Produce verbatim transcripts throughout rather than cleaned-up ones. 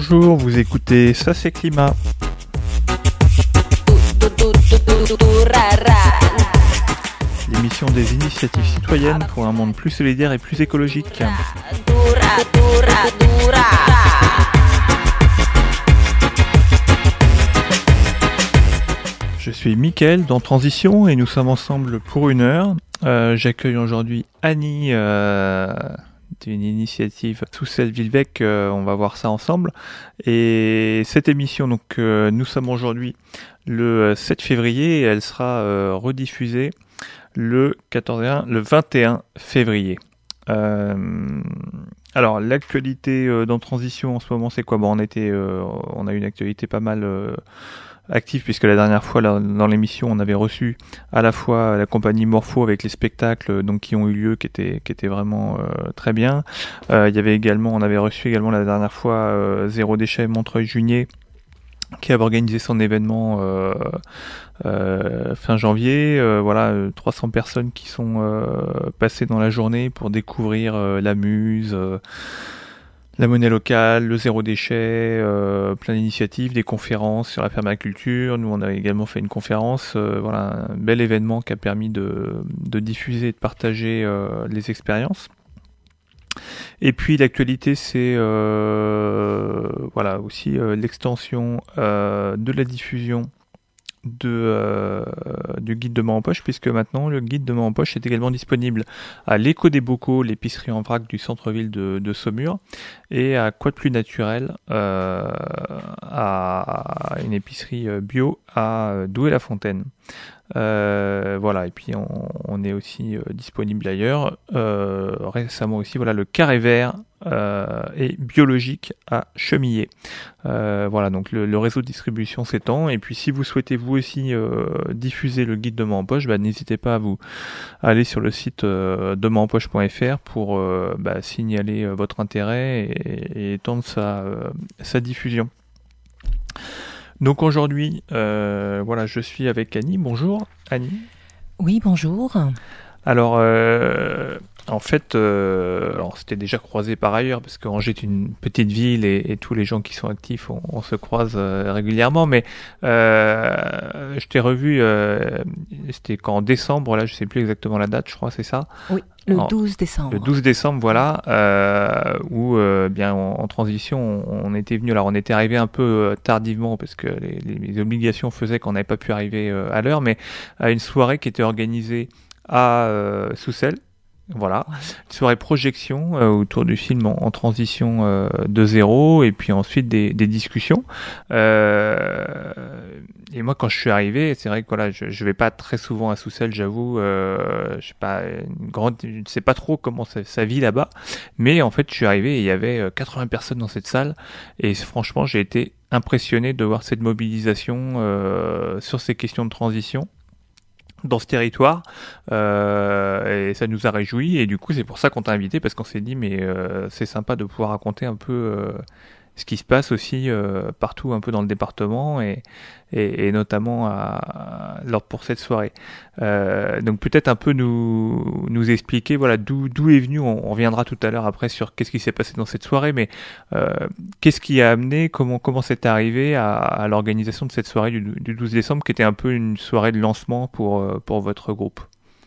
Bonjour, vous écoutez Ça c'est Climat. L'émission des initiatives citoyennes pour un monde plus solidaire et plus écologique. Je suis Mickaël dans Transition et nous sommes ensemble pour une heure. Euh, j'accueille aujourd'hui Annie euh, d'une initiative Soucelles-Vilvec, euh, on va voir ça ensemble. Et cette émission, donc euh, nous sommes aujourd'hui le sept février et elle sera euh, rediffusée le quatorze et un, le vingt et un février. Euh, alors l'actualité euh, dans Transition en ce moment c'est quoi? Bon, on était, euh, on a une actualité pas mal euh, active puisque la dernière fois là, dans l'émission on avait reçu à la fois la compagnie Morpho avec les spectacles donc qui ont eu lieu qui étaient qui étaient vraiment euh, très bien. Euh, il y avait également, on avait reçu également la dernière fois euh, Zéro Déchet Montreuil-Junier qui avait organisé son événement euh, euh, fin janvier. Euh, voilà, euh, trois cents personnes qui sont euh, passées dans la journée pour découvrir euh, la Muse, euh, la monnaie locale, le zéro déchet, euh, plein d'initiatives, des conférences sur la permaculture. Nous, on a également fait une conférence. Euh, voilà, un bel événement qui a permis de, de diffuser et de partager euh, les expériences. Et puis l'actualité, c'est euh, voilà aussi euh, l'extension euh, de la diffusion de euh, du guide de main en poche, puisque maintenant le guide de main en poche est également disponible à l'Écho des Bocaux, l'épicerie en vrac du centre-ville de, de Saumur, et à Quoi de plus naturel, euh, à une épicerie bio à Douai-la-Fontaine. Euh, voilà, et puis on, on est aussi euh, disponible ailleurs. Euh, récemment aussi, voilà, le Carré Vert euh, est biologique à Chemillé. Euh, voilà, donc le, le réseau de distribution s'étend. Et puis si vous souhaitez vous aussi euh, diffuser le guide de main en poche, bah, n'hésitez pas à vous à aller sur le site euh, de main en poche point f r pour euh, bah, signaler euh, votre intérêt et, et étendre sa, euh, sa diffusion. Donc aujourd'hui, euh, voilà, je suis avec Annie. Bonjour Annie. Oui, bonjour. Alors, euh, en fait, euh, alors c'était déjà croisé par ailleurs parce qu'Angers est une petite ville et, et tous les gens qui sont actifs, on, on se croise euh, régulièrement. Mais euh, je t'ai revu, euh, c'était quand en décembre, là, je sais plus exactement la date, je crois, c'est ça? Oui. Le en, douze décembre. Le douze décembre, voilà, euh, où euh, bien en, en transition, on, on était venu. Alors, on était arrivé un peu euh, tardivement parce que les, les, les obligations faisaient qu'on n'avait pas pu arriver euh, à l'heure, mais à une soirée qui était organisée à euh, Soucelles. Voilà, ouais. Une soirée projection euh, autour du film en, en transition euh, de zéro, et puis ensuite des, des discussions. Euh, et moi, quand je suis arrivé, c'est vrai que voilà, je, je vais pas très souvent à Soucelles, j'avoue. Euh, je sais pas, une grande, je ne sais pas trop comment ça, ça vit là-bas, mais en fait, je suis arrivé et il y avait quatre-vingts personnes dans cette salle, et franchement, j'ai été impressionné de voir cette mobilisation euh, sur ces questions de transition dans ce territoire, euh, et ça nous a réjouis, et du coup c'est pour ça qu'on t'a invité, parce qu'on s'est dit mais euh, c'est sympa de pouvoir raconter un peu euh, ce qui se passe aussi euh, partout un peu dans le département, et, et, et notamment à, à, pour cette soirée. Euh, donc peut-être un peu nous, nous expliquer voilà d'où, d'où est venu, on, on reviendra tout à l'heure après sur qu'est-ce qui s'est passé dans cette soirée, mais euh, qu'est-ce qui a amené, comment, comment c'est arrivé à, à l'organisation de cette soirée du, du douze décembre, qui était un peu une soirée de lancement pour, pour votre groupe.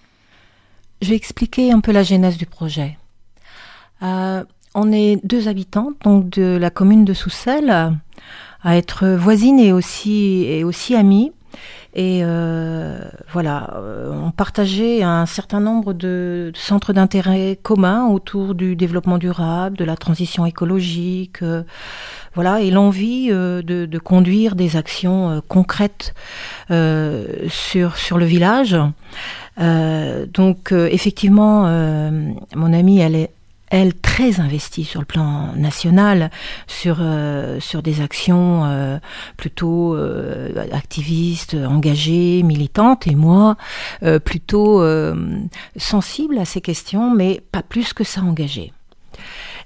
Je vais expliquer un peu la genèse du projet. Euh, On est deux habitantes donc de la commune de Soucelles, à être voisines et aussi et aussi amies. Et euh, voilà, on partageait un certain nombre de centres d'intérêt communs autour du développement durable, de la transition écologique, euh, voilà, et l'envie euh, de, de conduire des actions euh, concrètes euh, sur sur le village. Euh, donc euh, effectivement, euh, mon amie, elle est elle très investie sur le plan national, sur euh, sur des actions euh, plutôt euh, activistes, engagées, militantes, et moi euh, plutôt euh, sensible à ces questions, mais pas plus que ça engagée.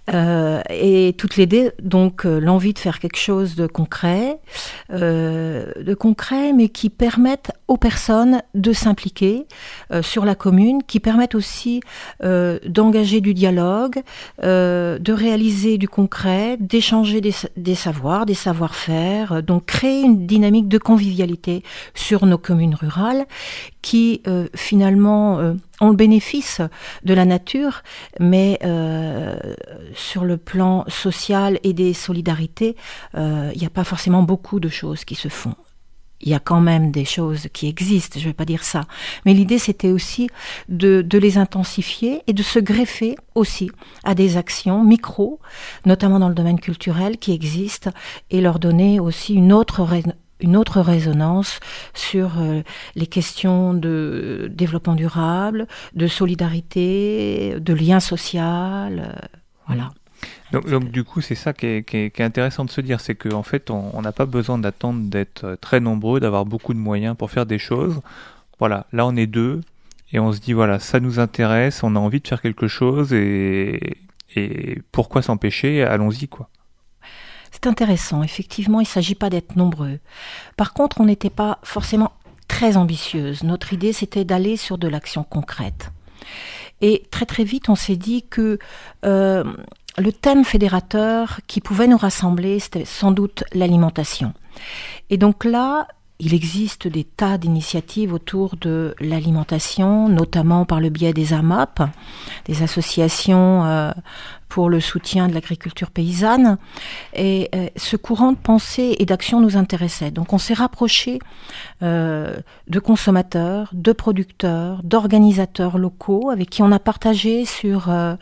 Euh, et toutes les deux, donc euh, l'envie de faire quelque chose de concret, euh, de concret, mais qui permette aux personnes de s'impliquer euh, sur la commune, qui permettent aussi euh, d'engager du dialogue, euh, de réaliser du concret, d'échanger des, des savoirs, des savoir-faire, euh, donc créer une dynamique de convivialité sur nos communes rurales qui euh, finalement euh, ont le bénéfice de la nature, mais euh, sur le plan social et des solidarités, il euh, n'y a pas forcément beaucoup de choses qui se font. Il y a quand même des choses qui existent, je ne vais pas dire ça. Mais l'idée, c'était aussi de, de les intensifier et de se greffer aussi à des actions micro, notamment dans le domaine culturel, qui existent, et leur donner aussi une autre une autre résonance sur euh, les questions de développement durable, de solidarité, de lien social, euh, voilà. Donc, donc du coup, c'est ça qui est, qui est, qui est intéressant de se dire, c'est qu'en fait, on n'a pas besoin d'attendre d'être très nombreux, d'avoir beaucoup de moyens pour faire des choses. Voilà, là on est deux, et on se dit, voilà, ça nous intéresse, on a envie de faire quelque chose, et, et pourquoi s'empêcher, allons-y, quoi. C'est intéressant, effectivement, il ne s'agit pas d'être nombreux. Par contre, on n'était pas forcément très ambitieuse. Notre idée, c'était d'aller sur de l'action concrète. Et très très vite, on s'est dit que euh, le thème fédérateur qui pouvait nous rassembler, c'était sans doute l'alimentation. Et donc là, il existe des tas d'initiatives autour de l'alimentation, notamment par le biais des A M A P, des associations euh, pour le soutien de l'agriculture paysanne. Et euh, ce courant de pensée et d'action nous intéressait. Donc on s'est rapproché euh, de consommateurs, de producteurs, d'organisateurs locaux avec qui on a partagé sur euh,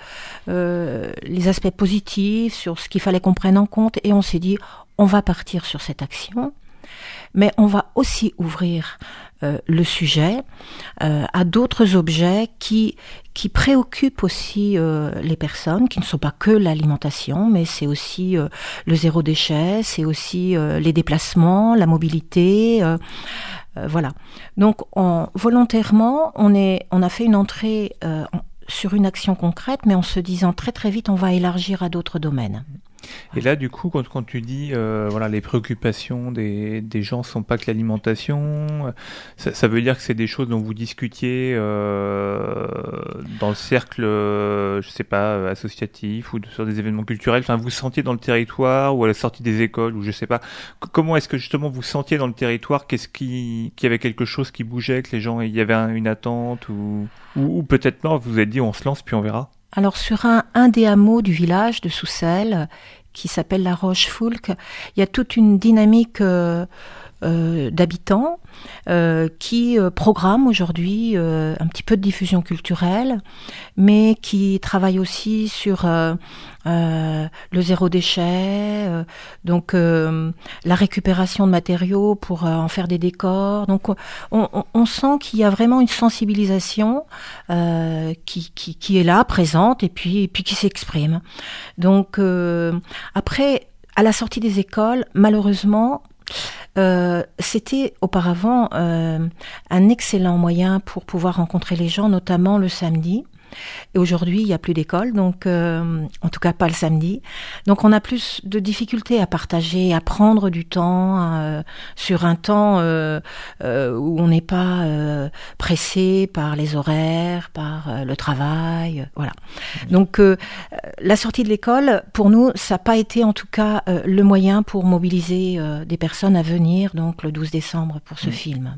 euh, les aspects positifs, sur ce qu'il fallait qu'on prenne en compte. Et on s'est dit, on va partir sur cette action. Mais on va aussi ouvrir euh, le sujet euh, à d'autres objets qui, qui préoccupent aussi euh, les personnes, qui ne sont pas que l'alimentation, mais c'est aussi euh, le zéro déchet, c'est aussi euh, les déplacements, la mobilité, euh, euh, voilà. Donc on, volontairement, on, est, on a fait une entrée euh, sur une action concrète, mais en se disant très très vite, on va élargir à d'autres domaines. Et là, du coup, quand, quand tu dis, euh, voilà, les préoccupations des, des gens sont pas que l'alimentation, ça, ça veut dire que c'est des choses dont vous discutiez euh, dans le cercle, euh, je sais pas, associatif ou de, sur des événements culturels. Enfin, vous sentiez dans le territoire ou à la sortie des écoles ou je sais pas. C- comment est-ce que justement vous sentiez dans le territoire qu'est-ce qui, qu'il y avait quelque chose qui bougeait, que les gens, il y avait un, une attente ou, ou, ou peut-être non, vous vous êtes dit, on se lance puis on verra. Alors sur un, un des hameaux du village de Soussel, qui s'appelle la Roche-Foulque, il y a toute une dynamique euh, euh, d'habitants euh, qui euh, programment aujourd'hui euh, un petit peu de diffusion culturelle, mais qui travaillent aussi sur euh, euh, le zéro déchet, euh, donc euh, la récupération de matériaux pour euh, en faire des décors. Donc on, on, on sent qu'il y a vraiment une sensibilisation euh, qui, qui, qui est là, présente, et puis, et puis qui s'exprime. Donc euh, après, à la sortie des écoles, malheureusement, Euh, c'était auparavant euh, un excellent moyen pour pouvoir rencontrer les gens, notamment le samedi. Et aujourd'hui, il n'y a plus d'école, donc euh, en tout cas pas le samedi. Donc on a plus de difficultés à partager, à prendre du temps euh, sur un temps euh, euh, où on n'est pas euh, pressé par les horaires, par euh, le travail, euh, voilà. Donc euh, la sortie de l'école, pour nous, ça n'a pas été en tout cas euh, le moyen pour mobiliser euh, des personnes à venir, donc le douze décembre pour ce mmh. film.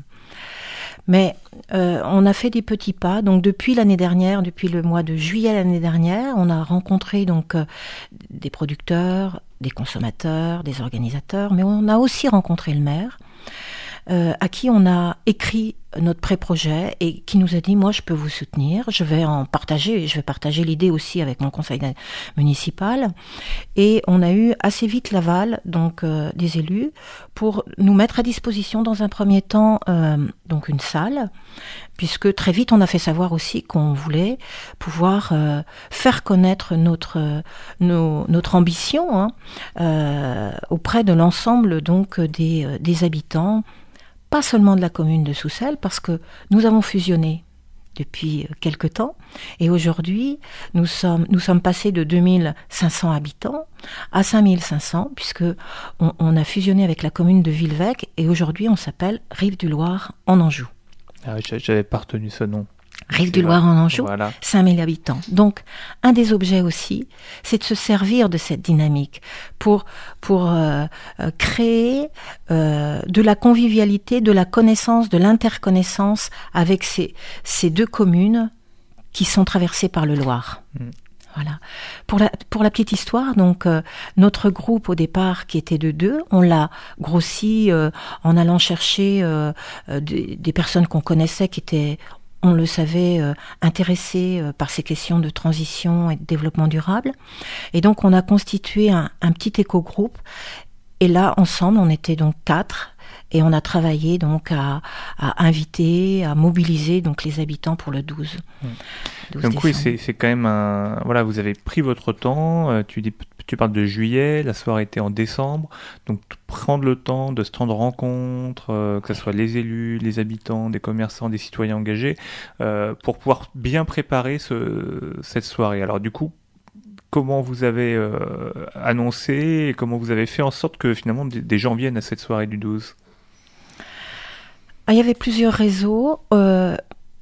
Mais euh, on a fait des petits pas. Donc depuis l'année dernière, depuis le mois de juillet l'année dernière, on a rencontré donc euh, des producteurs, des consommateurs, des organisateurs, mais on a aussi rencontré le maire, euh, à qui on a écrit notre pré-projet et qui nous a dit, moi je peux vous soutenir, je vais en partager, je vais partager l'idée aussi avec mon conseil municipal. Et on a eu assez vite l'aval donc euh, des élus pour nous mettre à disposition dans un premier temps euh, donc une salle, puisque très vite on a fait savoir aussi qu'on voulait pouvoir euh, faire connaître notre euh, nos, notre ambition hein, euh, auprès de l'ensemble donc des euh, des habitants, pas seulement de la commune de Soussel, parce que nous avons fusionné depuis quelque temps. Et aujourd'hui, nous sommes, nous sommes passés de deux mille cinq cents habitants à cinq mille cinq cents, puisque on, on a fusionné avec la commune de Villevêque, et aujourd'hui, on s'appelle Rive-du-Loir en Anjou. Ah oui, j'avais pas retenu ce nom. Rive-du-Loir en Anjou, voilà. cinq mille habitants. Donc, un des objets aussi, c'est de se servir de cette dynamique pour, pour euh, euh, créer euh, de la convivialité, de la connaissance, de l'interconnaissance avec ces, ces deux communes qui sont traversées par le Loir. Mmh. Voilà. Pour la, pour la petite histoire, donc euh, notre groupe au départ qui était de deux, on l'a grossi euh, en allant chercher euh, euh, des, des personnes qu'on connaissait qui étaient, on le savait, euh, intéressés euh, par ces questions de transition et de développement durable. Et donc on a constitué un, un petit éco-groupe. Et là, ensemble, on était donc quatre. Et on a travaillé donc à, à inviter, à mobiliser donc les habitants pour le douze. douze donc décembre. Oui, c'est, c'est quand même un... Voilà, vous avez pris votre temps, euh, tu, dis, tu parles de juillet, la soirée était en décembre, donc prendre le temps de ce temps de rencontre, euh, que ce soit les élus, les habitants, des commerçants, des citoyens engagés, euh, pour pouvoir bien préparer ce, cette soirée. Alors du coup, comment vous avez euh, annoncé et comment vous avez fait en sorte que finalement des, des gens viennent à cette soirée du douze ? Il y avait plusieurs réseaux. Euh,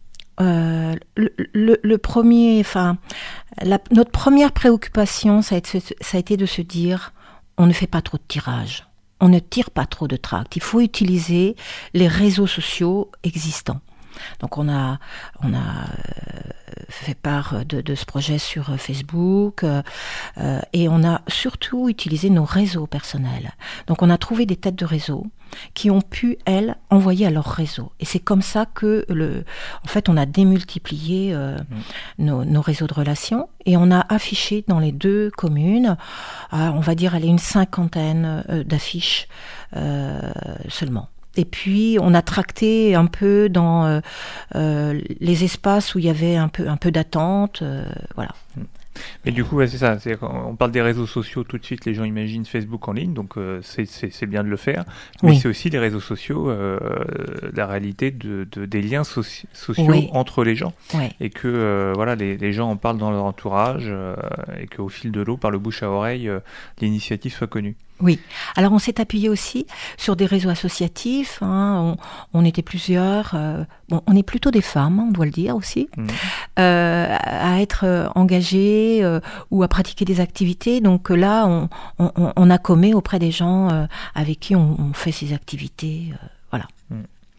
euh, le, le, le premier, enfin, la, notre première préoccupation, ça a, été, ça a été de se dire, on ne fait pas trop de tirage, on ne tire pas trop de tracts. Il faut utiliser les réseaux sociaux existants. Donc on a, on a euh, fait part de, de ce projet sur Facebook euh, euh, et on a surtout utilisé nos réseaux personnels. Donc on a trouvé des têtes de réseau qui ont pu, elles, envoyer à leur réseau. Et c'est comme ça que, le, en fait, on a démultiplié euh, mmh. nos, nos réseaux de relations et on a affiché dans les deux communes, euh, on va dire, allez, une cinquantaine euh, d'affiches euh, seulement. Et puis, on a tracté un peu dans euh, euh, les espaces où il y avait un peu, un peu d'attente, euh, voilà. Mais du coup, ouais, c'est ça. C'est, on parle des réseaux sociaux, tout de suite, les gens imaginent Facebook en ligne, donc euh, c'est, c'est, c'est bien de le faire. Mais oui. C'est aussi les réseaux sociaux, euh, la réalité de, de, des liens soci- sociaux oui. entre les gens. Oui. Et que euh, voilà, les, les gens en parlent dans leur entourage euh, et qu'au fil de l'eau, par le bouche à oreille, euh, l'initiative soit connue. Oui. Alors on s'est appuyé aussi sur des réseaux associatifs. Hein. On, on était plusieurs. Euh, bon, on est plutôt des femmes, on doit le dire aussi, mmh. euh, à être engagées euh, ou à pratiquer des activités. Donc là, on, on, on a commis auprès des gens euh, avec qui on, on fait ces activités. Euh, voilà. Mmh.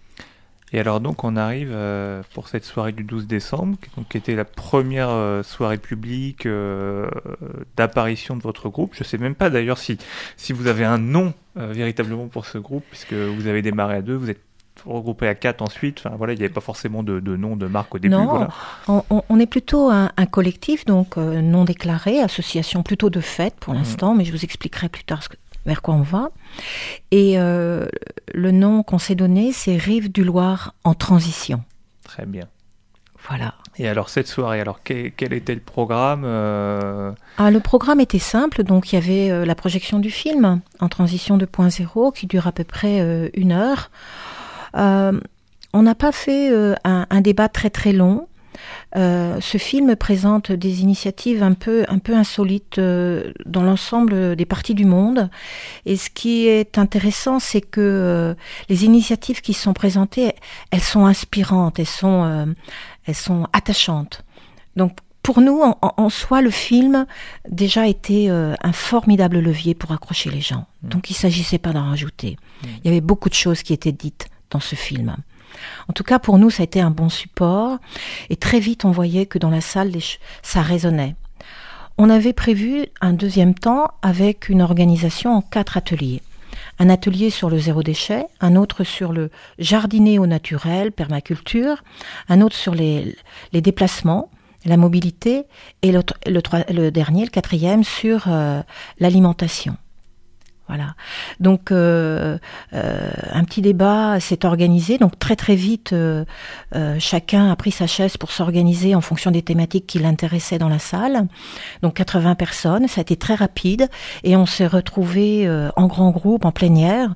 Et alors donc on arrive euh, pour cette soirée du douze décembre, donc, qui était la première euh, soirée publique euh, d'apparition de votre groupe. Je ne sais même pas d'ailleurs si, si vous avez un nom euh, véritablement pour ce groupe, puisque vous avez démarré à deux, vous êtes regroupé à quatre ensuite. Enfin voilà, il n'y avait pas forcément de, de nom de marque au début. Non, voilà. on, on est plutôt un, un collectif, donc euh, non déclaré, association plutôt de fête pour l'instant, mmh. mais je vous expliquerai plus tard ce que... vers quoi on va. Et euh, le nom qu'on s'est donné, c'est Rive-du-Loir en transition. Très bien. Voilà. Et alors cette soirée, alors quel, quel était le programme euh... ah, Le programme était simple, donc il y avait euh, la projection du film en transition deux point zéro qui dure à peu près euh, une heure. Euh, on n'a pas fait euh, un, un débat très très long. Euh, ce film présente des initiatives un peu, un peu insolites euh, dans l'ensemble des parties du monde. Et ce qui est intéressant, c'est que euh, les initiatives qui sont présentées, elles sont inspirantes, elles sont, euh, elles sont attachantes. Donc, pour nous, en, en soi, le film déjà était euh, un formidable levier pour accrocher les gens. Mmh. Donc, il ne s'agissait pas d'en rajouter. Mmh. Il y avait beaucoup de choses qui étaient dites dans ce film. En tout cas, pour nous, ça a été un bon support. Et très vite, on voyait que dans la salle, les ch- ça résonnait. On avait prévu un deuxième temps avec une organisation en quatre ateliers. Un atelier sur le zéro déchet, un autre sur le jardiner au naturel, permaculture, un autre sur les, les déplacements, la mobilité, et le, le, le dernier, le quatrième, sur euh, l'alimentation. Voilà. Donc euh, euh, un petit débat s'est organisé. Donc très très vite, euh, euh, chacun a pris sa chaise pour s'organiser en fonction des thématiques qui l'intéressaient dans la salle. Donc quatre-vingts personnes, ça a été très rapide et on s'est retrouvés euh, en grand groupe, en plénière,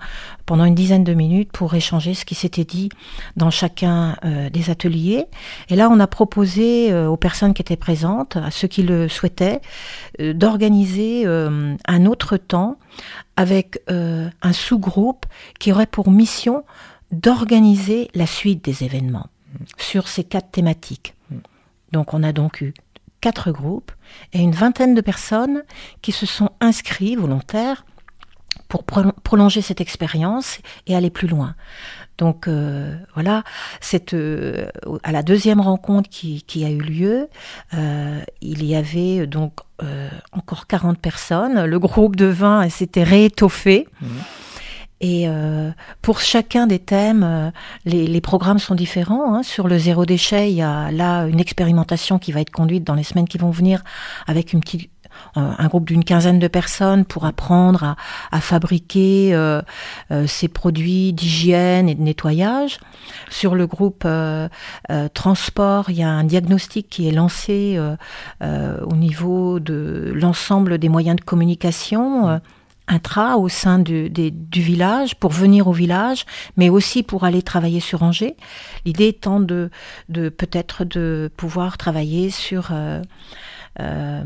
pendant une dizaine de minutes pour échanger ce qui s'était dit dans chacun euh, des ateliers. Et là, on a proposé euh, aux personnes qui étaient présentes, à ceux qui le souhaitaient, euh, d'organiser euh, un autre temps avec euh, un sous-groupe qui aurait pour mission d'organiser la suite des événements mmh. sur ces quatre thématiques. Mmh. Donc, on a donc eu quatre groupes et une vingtaine de personnes qui se sont inscrits volontaires pour pro- prolonger cette expérience et aller plus loin. Donc euh, voilà, cette, euh, à la deuxième rencontre qui, qui a eu lieu, euh, il y avait donc euh, encore quarante personnes. Le groupe de vingt s'était réétoffé. Mmh. Et euh, pour chacun des thèmes, euh, les, les programmes sont différents. Hein. Sur le zéro déchet, il y a là une expérimentation qui va être conduite dans les semaines qui vont venir avec une petite, euh, un groupe d'une quinzaine de personnes pour apprendre à, à fabriquer euh, euh, ces produits d'hygiène et de nettoyage. Sur le groupe euh, euh, transport, il y a un diagnostic qui est lancé euh, euh, au niveau de l'ensemble des moyens de communication. Euh, intra au sein du, des, du village, pour venir au village, mais aussi pour aller travailler sur Angers. L'idée étant de, de peut-être de pouvoir travailler sur euh, euh,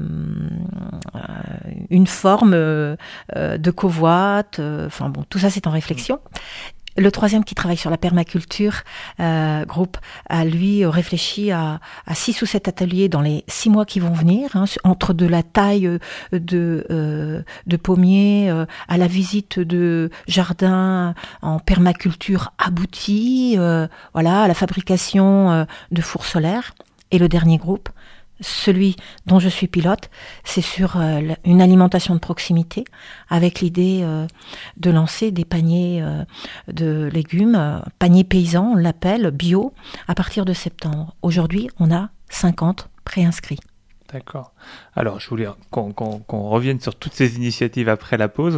une forme euh, de covoite. Euh, enfin bon, tout ça c'est en réflexion. Le troisième qui travaille sur la permaculture, euh, groupe, a lui réfléchi à, à six ou sept ateliers dans les six mois qui vont venir, hein, entre de la taille de, euh, de pommiers euh, à la visite de jardins en permaculture aboutis, euh, voilà, à la fabrication euh, de fours solaires. Et le dernier groupe, celui dont je suis pilote, c'est sur euh, une alimentation de proximité avec l'idée euh, de lancer des paniers euh, de légumes, euh, paniers paysans, on l'appelle, bio, à partir de septembre. Aujourd'hui, on a cinquante préinscrits. D'accord. Alors, je voulais qu'on, qu'on, qu'on revienne sur toutes ces initiatives après la pause.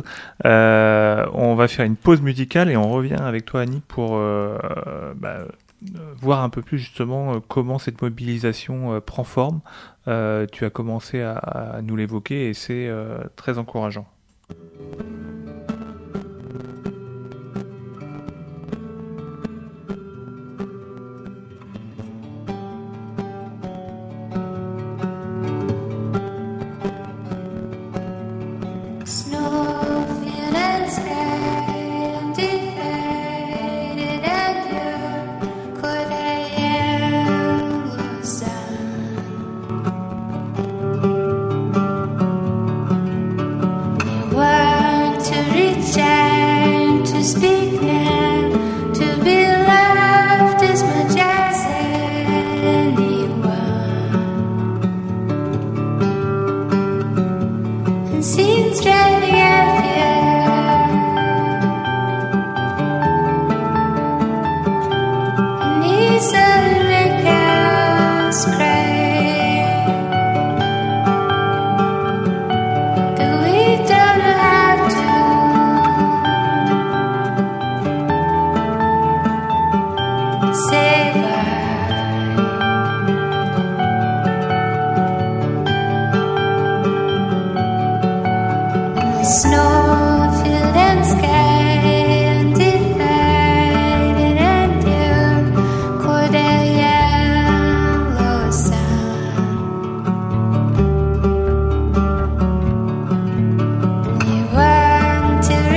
Euh, on va faire une pause musicale et on revient avec toi, Annie, pour... Euh, bah, voir un peu plus justement euh, comment cette mobilisation euh, prend forme. Euh, tu as commencé à, à nous l'évoquer et c'est euh, très encourageant.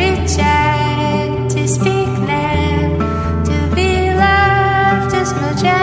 Speak now to be loved as much as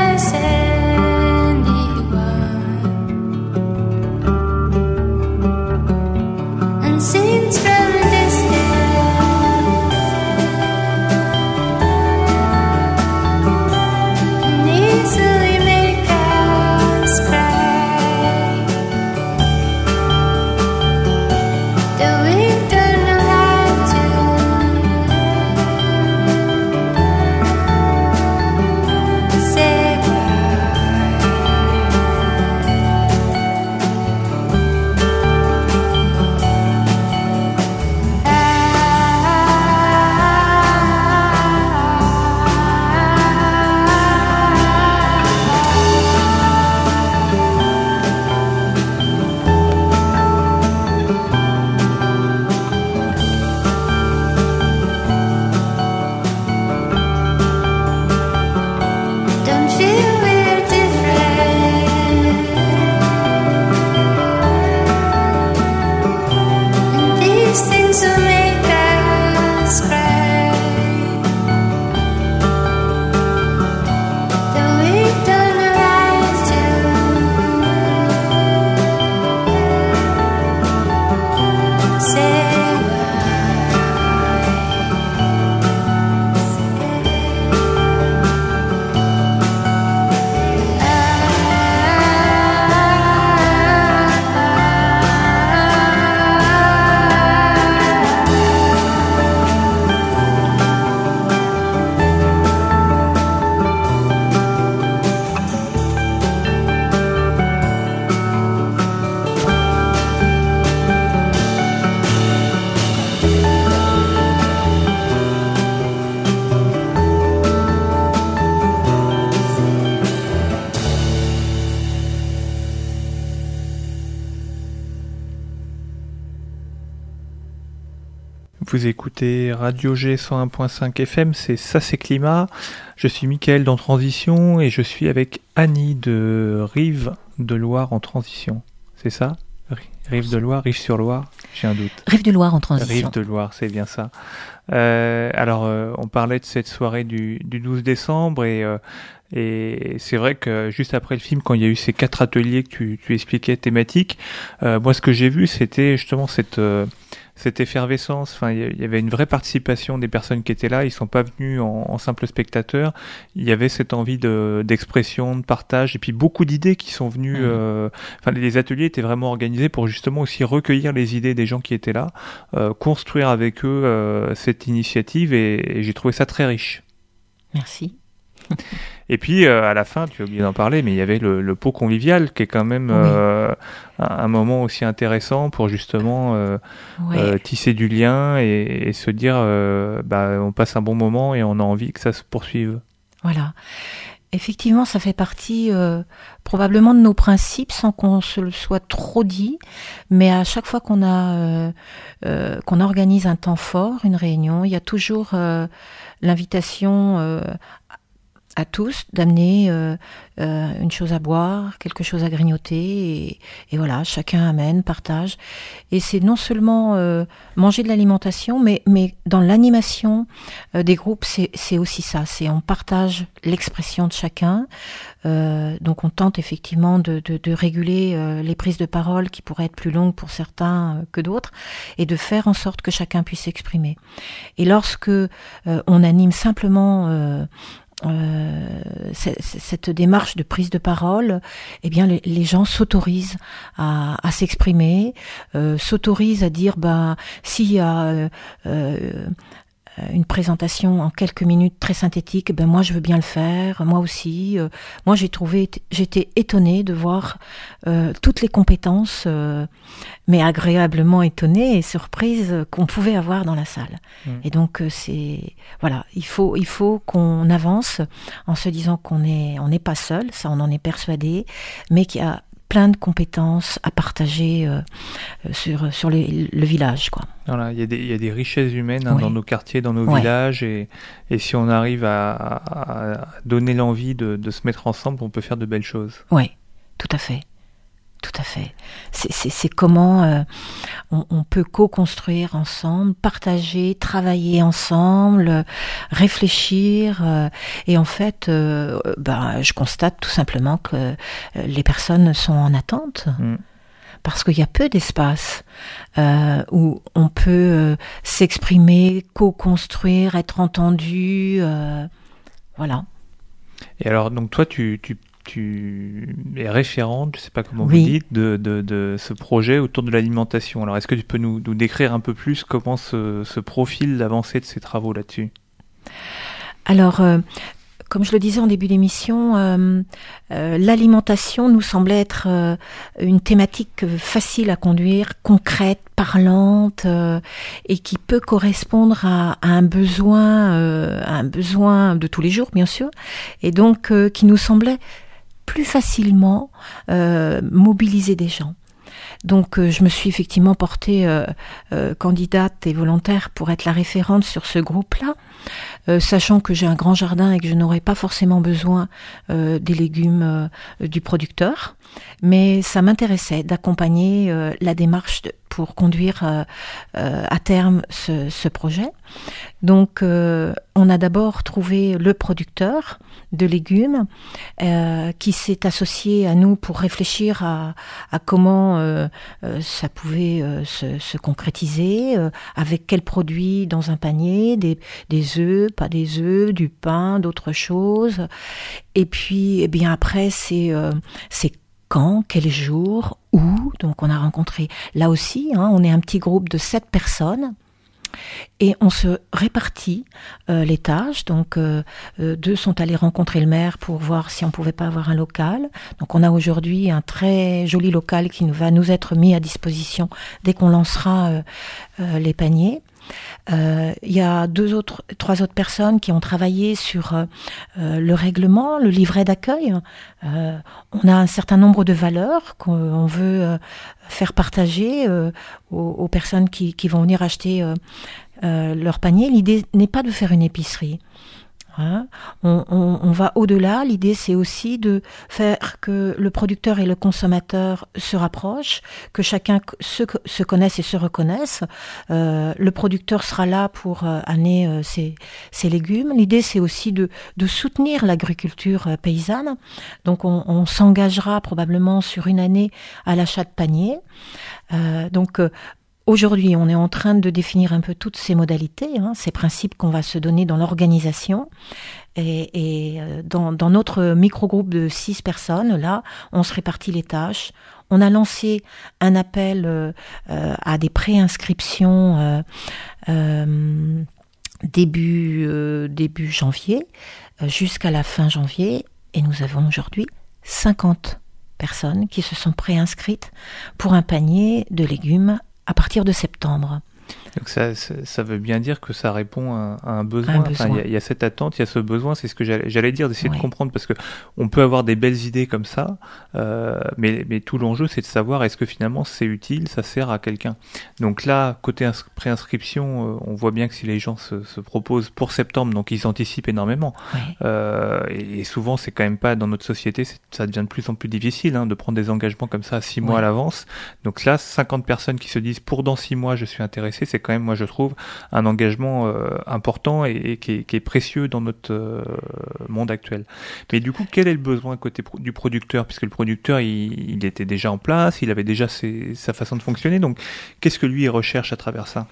Vous écoutez Radio G cent un point cinq F M, c'est Ça c'est Climat. Je suis Mickaël dans Transition et je suis avec Annie de Rive de Loire en Transition. C'est ça ? Rive de Loire, Rive sur Loire, j'ai un doute. Rive de Loire en Transition. Rive de Loire, c'est bien ça. Euh, alors, euh, on parlait de cette soirée du, du douze décembre et, euh, et c'est vrai que juste après le film, quand il y a eu ces quatre ateliers que tu, tu expliquais thématiques, euh, moi ce que j'ai vu, c'était justement cette... Euh, cette effervescence, enfin, il y avait une vraie participation des personnes qui étaient là, ils sont pas venus en, en simples spectateurs, il y avait cette envie de, d'expression, de partage, et puis beaucoup d'idées qui sont venues, mmh. euh, enfin, les ateliers étaient vraiment organisés pour justement aussi recueillir les idées des gens qui étaient là, euh, construire avec eux euh, cette initiative, et, et j'ai trouvé ça très riche. Merci. Et puis euh, à la fin, tu as oublié d'en parler, mais il y avait le, le pot convivial qui est quand même oui. euh, un, un moment aussi intéressant pour justement euh, oui. euh, tisser du lien et, et se dire euh, bah, on passe un bon moment et on a envie que ça se poursuive. Voilà. Effectivement, ça fait partie euh, probablement de nos principes sans qu'on se le soit trop dit, mais à chaque fois qu'on a euh, euh, qu'on organise un temps fort, une réunion, il y a toujours euh, l'invitation euh, à tous d'amener euh, euh, une chose à boire, quelque chose à grignoter et, et voilà, chacun amène, partage. Et c'est non seulement euh, manger de l'alimentation, mais, mais dans l'animation euh, des groupes, c'est, c'est aussi ça, c'est on partage l'expression de chacun. Euh, donc on tente effectivement de, de, de réguler euh, les prises de parole qui pourraient être plus longues pour certains euh, que d'autres et de faire en sorte que chacun puisse s'exprimer. Et lorsque euh, on anime simplement euh, Euh, cette démarche de prise de parole, eh bien les, les gens s'autorisent à, à s'exprimer, euh, s'autorisent à dire bah s'il y a euh, euh, une présentation en quelques minutes très synthétique, ben moi je veux bien le faire, moi aussi. Euh, moi j'ai trouvé, j'étais étonnée de voir euh, toutes les compétences, euh, mais agréablement étonnée et surprise qu'on pouvait avoir dans la salle. Mmh. Et donc euh, c'est voilà, il faut il faut qu'on avance en se disant qu'on est on n'est pas seul, ça on en est persuadé, mais qu'il y a plein de compétences à partager euh, sur sur les, le village, quoi. Voilà, il y a des il y a des richesses humaines hein, oui. dans nos quartiers, dans nos ouais. villages, et et si on arrive à, à, à donner l'envie de de se mettre ensemble, on peut faire de belles choses. Oui, tout à fait. Tout à fait. C'est, c'est, c'est comment euh, on, on peut co-construire ensemble, partager, travailler ensemble, euh, réfléchir. Euh, et en fait, euh, bah, je constate tout simplement que euh, les personnes sont en attente. Mmh. Parce qu'il y a peu d'espace euh, où on peut euh, s'exprimer, co-construire, être entendu. Euh, voilà. Et alors, donc toi, tu... tu... tu es référente, je ne sais pas comment oui. vous dites, de, de, de ce projet autour de l'alimentation. Alors, est-ce que tu peux nous, nous décrire un peu plus comment se, se profile l'avancée de ces travaux là-dessus ? Alors, euh, comme je le disais en début d'émission, euh, euh, l'alimentation nous semblait être euh, une thématique facile à conduire, concrète, parlante, euh, et qui peut correspondre à, à un besoin, euh, à un besoin de tous les jours, bien sûr, et donc euh, qui nous semblait plus facilement euh, mobiliser des gens. Donc euh, je me suis effectivement portée euh, euh, candidate et volontaire pour être la référente sur ce groupe-là, euh, sachant que j'ai un grand jardin et que je n'aurais pas forcément besoin euh, des légumes euh, du producteur, mais ça m'intéressait d'accompagner euh, la démarche de, pour conduire euh, euh, à terme ce, ce projet. Donc euh, on a d'abord trouvé le producteur de légumes euh, qui s'est associé à nous pour réfléchir à, à comment euh, euh, ça pouvait euh, se, se concrétiser, euh, avec quels produits dans un panier, des, des œufs, pas des œufs, du pain, d'autres choses. Et puis, eh bien après, c'est, euh, c'est quand, quel jour, où. Donc on a rencontré, là aussi, hein, on est un petit groupe de sept personnes. Et on se répartit euh, les tâches. Donc, euh, euh, deux sont allés rencontrer le maire pour voir si on pouvait pas avoir un local. Donc, on a aujourd'hui un très joli local qui nous va nous être mis à disposition dès qu'on lancera euh, euh, les paniers. Euh, il y a deux autres, trois autres personnes qui ont travaillé sur euh, le règlement, le livret d'accueil. Euh, on a un certain nombre de valeurs qu'on veut euh, faire partager euh, aux, aux personnes qui, qui vont venir acheter euh, euh, leur panier. L'idée n'est pas de faire une épicerie. Hein, on, on, on va au-delà. L'idée, c'est aussi de faire que le producteur et le consommateur se rapprochent, que chacun se, se connaisse et se reconnaisse. Euh, le producteur sera là pour euh, amener euh, ses, ses légumes. L'idée, c'est aussi de, de soutenir l'agriculture euh, paysanne. Donc, on, on s'engagera probablement sur une année à l'achat de paniers. Euh, donc, euh, Aujourd'hui, on est en train de définir un peu toutes ces modalités, hein, ces principes qu'on va se donner dans l'organisation. Et, et dans, dans notre micro-groupe de six personnes, là, on se répartit les tâches. On a lancé un appel euh, à des préinscriptions euh, euh, début, euh, début janvier, euh, jusqu'à la fin janvier. Et nous avons aujourd'hui cinquante personnes qui se sont préinscrites pour un panier de légumes à partir de septembre. Donc ça, ça veut bien dire que ça répond à, à un besoin. Un enfin, besoin. Il y, y a cette attente, il y a ce besoin. C'est ce que j'allais, j'allais dire, d'essayer Oui. de comprendre, parce que on peut avoir des belles idées comme ça, euh, mais, mais tout l'enjeu, c'est de savoir est-ce que finalement c'est utile, ça sert à quelqu'un. Donc là, côté ins- préinscription, euh, on voit bien que si les gens se, se proposent pour septembre, donc ils anticipent énormément. Oui. Euh, et, et souvent, c'est quand même pas dans notre société, c'est, ça devient de plus en plus difficile hein, de prendre des engagements comme ça à six mois Oui. à l'avance. Donc là, cinquante personnes qui se disent pour dans six mois, je suis intéressé, c'est quand même, moi je trouve, un engagement euh, important et, et qui, est, qui est précieux dans notre euh, monde actuel. Mais du coup, quel est le besoin côté pro- du producteur, puisque le producteur, il, il était déjà en place, il avait déjà ses, sa façon de fonctionner, donc qu'est-ce que lui il recherche à travers ça?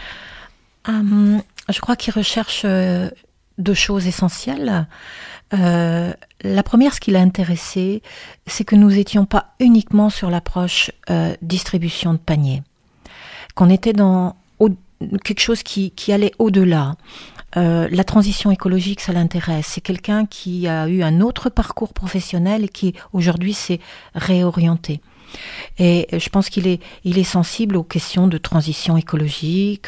Hum, je crois qu'il recherche euh, deux choses essentielles. Euh, la première, ce qui l'a intéressé, c'est que nous n'étions pas uniquement sur l'approche euh, distribution de paniers, qu'on était dans au, quelque chose qui, qui allait au-delà. Euh, la transition écologique, ça l'intéresse. C'est quelqu'un qui a eu un autre parcours professionnel et qui aujourd'hui s'est réorienté. Et je pense qu'il est, il est sensible aux questions de transition écologique.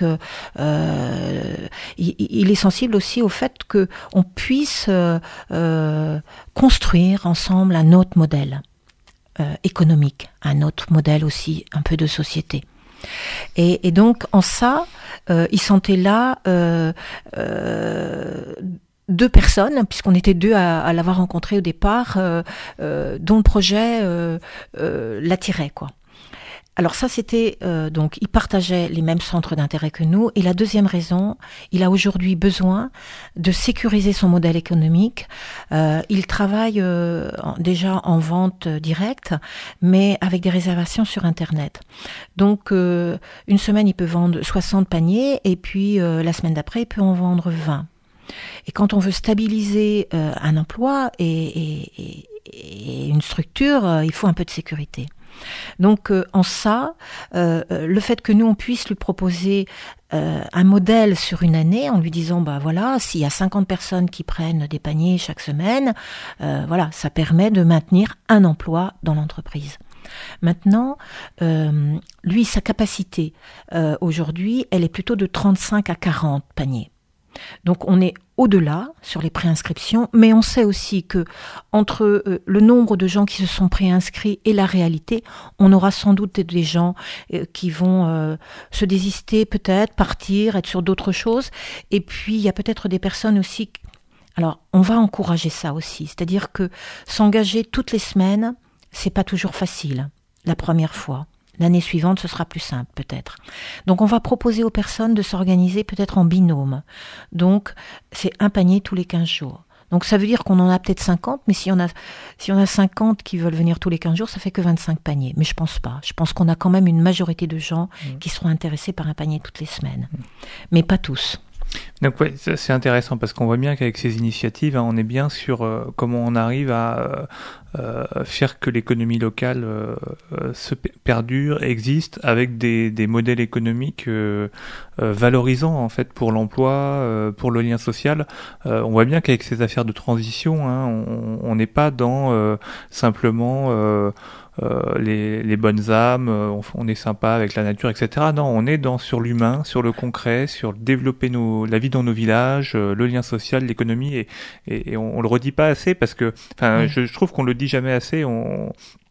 Euh, il, il est sensible aussi au fait que on puisse euh, euh, construire ensemble un autre modèle euh, économique, un autre modèle aussi un peu de société. Et, et donc en ça, euh, il sentait là euh, euh, deux personnes, puisqu'on était deux à, à l'avoir rencontré au départ, euh, euh, dont le projet euh, euh, l'attirait, quoi. Alors ça, c'était euh, donc il partageait les mêmes centres d'intérêt que nous. Et la deuxième raison, il a aujourd'hui besoin de sécuriser son modèle économique. Euh, il travaille euh, en, déjà en vente directe, mais avec des réservations sur Internet. Donc euh, une semaine, il peut vendre soixante paniers, et puis euh, la semaine d'après, il peut en vendre vingt. Et quand on veut stabiliser euh, un emploi et, et, et, et une structure, euh, il faut un peu de sécurité. Donc euh, en ça, euh, le fait que nous on puisse lui proposer euh, un modèle sur une année en lui disant bah voilà, s'il y a cinquante personnes qui prennent des paniers chaque semaine, euh, voilà, ça permet de maintenir un emploi dans l'entreprise. Maintenant, euh, lui, sa capacité euh, aujourd'hui, elle est plutôt de trente-cinq à quarante paniers. Donc on est au-delà sur les préinscriptions, mais on sait aussi que entre euh, le nombre de gens qui se sont préinscrits et la réalité, on aura sans doute des gens euh, qui vont euh, se désister peut-être, partir, être sur d'autres choses. Et puis il y a peut-être des personnes aussi. Alors on va encourager ça aussi, c'est-à-dire que s'engager toutes les semaines, c'est pas toujours facile la première fois. L'année suivante, ce sera plus simple, peut-être. Donc, on va proposer aux personnes de s'organiser peut-être en binôme. Donc, c'est un panier tous les quinze jours. Donc, ça veut dire qu'on en a peut-être cinquante, mais si on a, si on a cinquante qui veulent venir tous les quinze jours, ça fait que vingt-cinq paniers. Mais je pense pas. Je pense qu'on a quand même une majorité de gens mmh. qui seront intéressés par un panier toutes les semaines. Mmh. Mais pas tous. Donc ouais, c'est intéressant parce qu'on voit bien qu'avec ces initiatives, hein, on est bien sur euh, comment on arrive à euh, euh, faire que l'économie locale euh, se perdure, existe avec des, des modèles économiques euh, euh, valorisants en fait pour l'emploi, euh, pour le lien social. Euh, on voit bien qu'avec ces affaires de transition, hein, on n'est pas dans euh, simplement euh, Euh, les, les bonnes âmes, euh, on, on est sympa avec la nature, et cetera. Non, on est dans sur l'humain, sur le concret, sur développer nos, la vie dans nos villages, euh, le lien social, l'économie, et, et, et on, on le redit pas assez parce que, enfin, oui. je, je trouve qu'on le dit jamais assez. On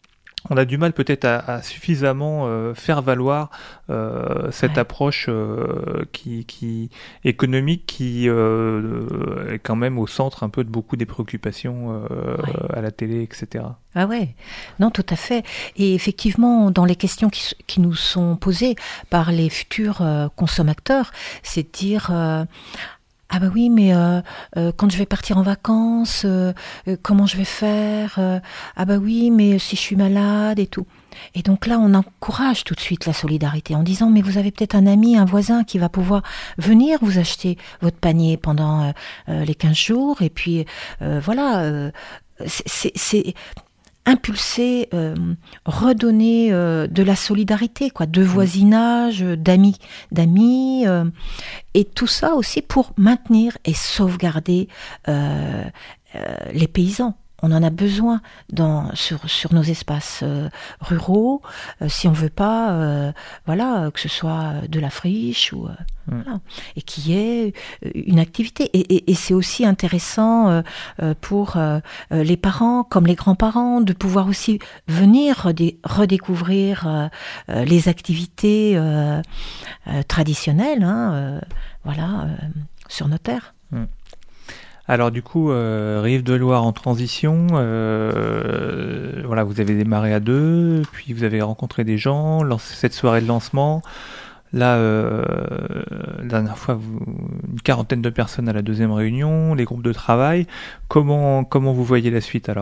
on a du mal peut-être à, à suffisamment euh, faire valoir euh, cette ouais. approche euh, qui, qui économique qui euh, est quand même au centre un peu de beaucoup des préoccupations euh, ouais. à la télé, et cetera. Ah ouais, non, tout à fait. Et effectivement, dans les questions qui, qui nous sont posées par les futurs euh, consommateurs, c'est de dire... Euh, Ah bah oui, mais euh, euh, quand je vais partir en vacances, euh, euh, comment je vais faire euh, Ah bah oui, mais si je suis malade et tout. Et donc là, on encourage tout de suite la solidarité en disant, mais vous avez peut-être un ami, un voisin qui va pouvoir venir vous acheter votre panier pendant euh, euh, les quinze jours. Et puis, euh, voilà, euh, c'est... c'est impulser, euh, redonner euh, de la solidarité, quoi, de voisinage, d'amis, d'amis, euh, et tout ça aussi pour maintenir et sauvegarder euh, euh, les paysans. On en a besoin dans, sur, sur nos espaces euh, ruraux, euh, si on veut pas, euh, voilà, que ce soit de la friche ou, euh, mmh. voilà, et qu'il y ait une activité. Et, et, et c'est aussi intéressant euh, pour euh, les parents comme les grands-parents de pouvoir aussi venir redé- redécouvrir euh, les activités euh, euh, traditionnelles, hein, euh, voilà, euh, sur nos terres. Mmh. Alors du coup, euh, Rives de Loire en transition, euh, voilà, vous avez démarré à deux, puis vous avez rencontré des gens, lancé cette soirée de lancement. Là, euh, la dernière fois, vous, une quarantaine de personnes à la deuxième réunion, les groupes de travail. Comment comment vous voyez la suite alors ?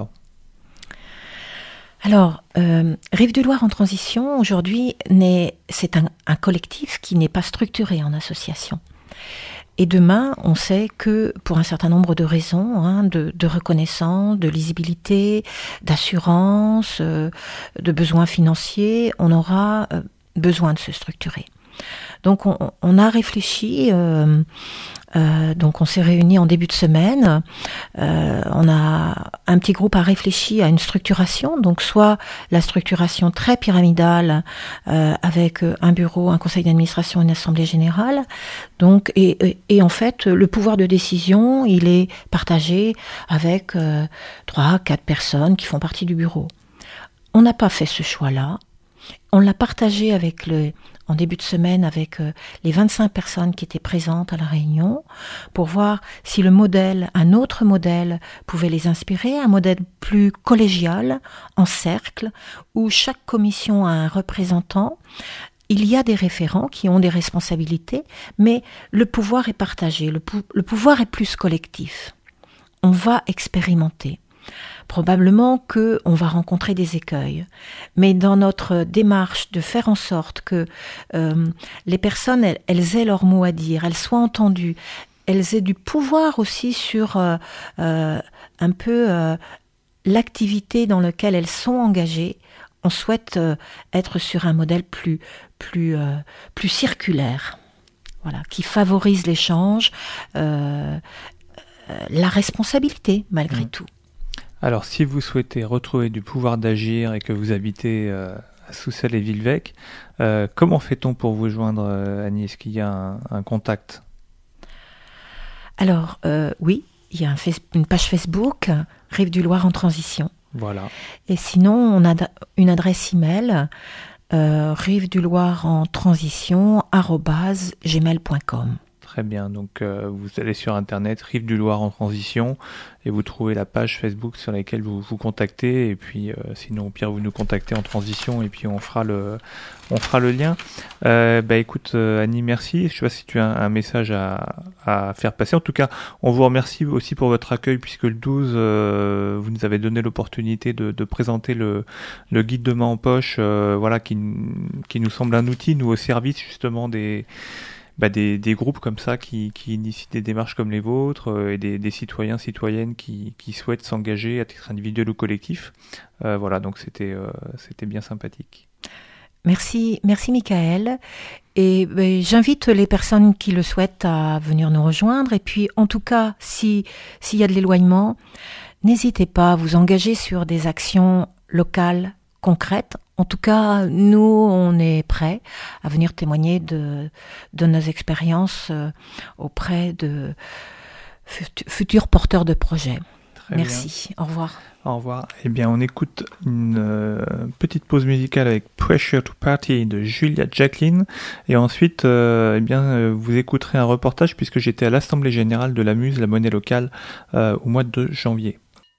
Alors, euh, Rives de Loire en transition, aujourd'hui, n'est, c'est un, un collectif qui n'est pas structuré en association. Et demain, on sait que pour un certain nombre de raisons, hein, de, de reconnaissance, de lisibilité, d'assurance, euh, de besoins financiers, on aura euh, besoin de se structurer. Donc on, on a réfléchi, euh, euh, donc on s'est réunis en début de semaine, euh, on a un petit groupe a réfléchi à une structuration, donc soit la structuration très pyramidale euh, avec un bureau, un conseil d'administration, une assemblée générale, donc et, et, et en fait le pouvoir de décision il est partagé avec euh, trois, quatre personnes qui font partie du bureau. On n'a pas fait ce choix-là, on l'a partagé avec le en début de semaine avec euh, les vingt-cinq personnes qui étaient présentes à la réunion pour voir si le modèle, un autre modèle pouvait les inspirer, un modèle plus collégial, en cercle, où chaque commission a un représentant. Il y a des référents qui ont des responsabilités, mais le pouvoir est partagé, le, pou- le pouvoir est plus collectif. On va expérimenter. Probablement qu'on va rencontrer des écueils. Mais dans notre démarche de faire en sorte que euh, les personnes, elles, elles aient leur mot à dire, elles soient entendues, elles aient du pouvoir aussi sur euh, euh, un peu euh, l'activité dans laquelle elles sont engagées, on souhaite euh, être sur un modèle plus, plus, euh, plus circulaire, voilà, qui favorise l'échange, euh, euh, la responsabilité malgré mmh. tout. Alors, si vous souhaitez retrouver du pouvoir d'agir et que vous habitez euh, à Soucelles et Villevêque, euh, comment fait-on pour vous joindre, euh, Annie ? Est-ce qu'il y a un, un contact ? Alors, euh, oui, il y a un face- une page Facebook, Rives du Loire en transition. Voilà. Et sinon, on a une adresse email, euh, rives du Loire en transition arobase gmail point com. Très bien, donc euh, vous allez sur internet, Rives du Loire en transition, et vous trouvez la page Facebook sur laquelle vous vous contactez, et puis euh, sinon au pire vous nous contactez en transition, et puis on fera le, on fera le lien. Euh, bah écoute euh, Annie, merci. Je sais pas si tu as un, un message à, à faire passer. En tout cas, on vous remercie aussi pour votre accueil, puisque le douze, euh, vous nous avez donné l'opportunité de, de présenter le, le guide de main en poche, euh, voilà, qui, qui nous semble un outil, nous au service justement des Bah des, des groupes comme ça qui, qui initient des démarches comme les vôtres euh, et des, des citoyens, citoyennes qui, qui souhaitent s'engager à titre individuel ou collectif. Euh, voilà, donc c'était, euh, c'était bien sympathique. Merci, merci Michael. Et ben, j'invite les personnes qui le souhaitent à venir nous rejoindre. Et puis, en tout cas, si s'il y a de l'éloignement, n'hésitez pas à vous engager sur des actions locales, concrètes. En tout cas, nous, on est prêts à venir témoigner de, de nos expériences auprès de futurs porteurs de projets. Très Merci. bien. Au revoir. Au revoir. Eh bien, on écoute une euh, petite pause musicale avec Pressure to Party de Julia Jacqueline. Et ensuite, euh, eh bien, euh, vous écouterez un reportage puisque j'étais à l'Assemblée Générale de la Muse, la monnaie locale, euh, au mois de janvier.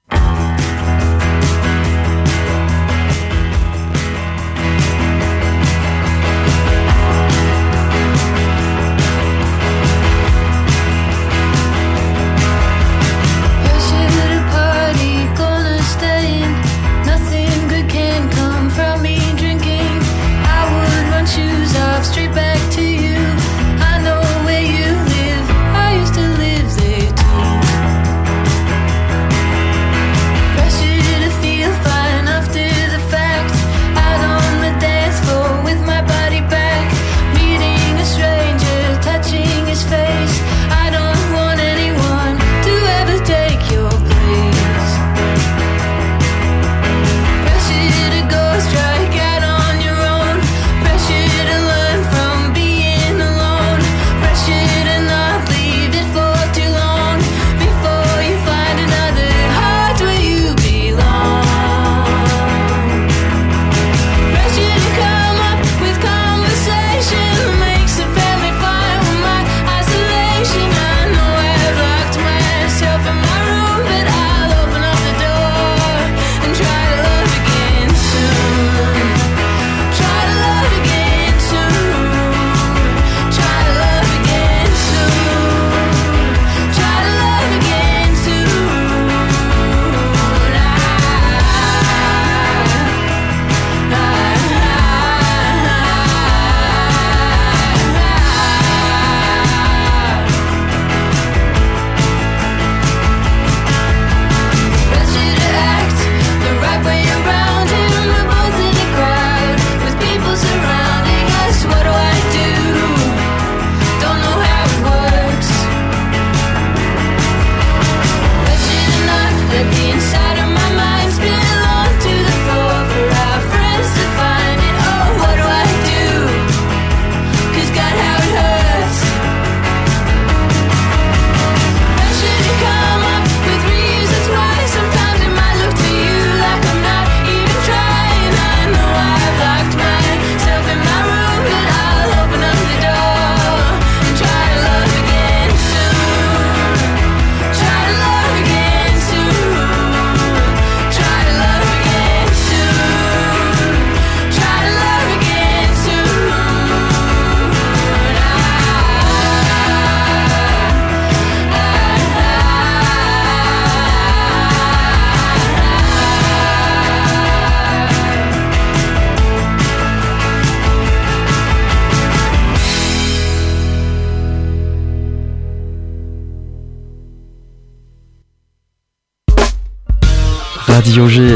Radio G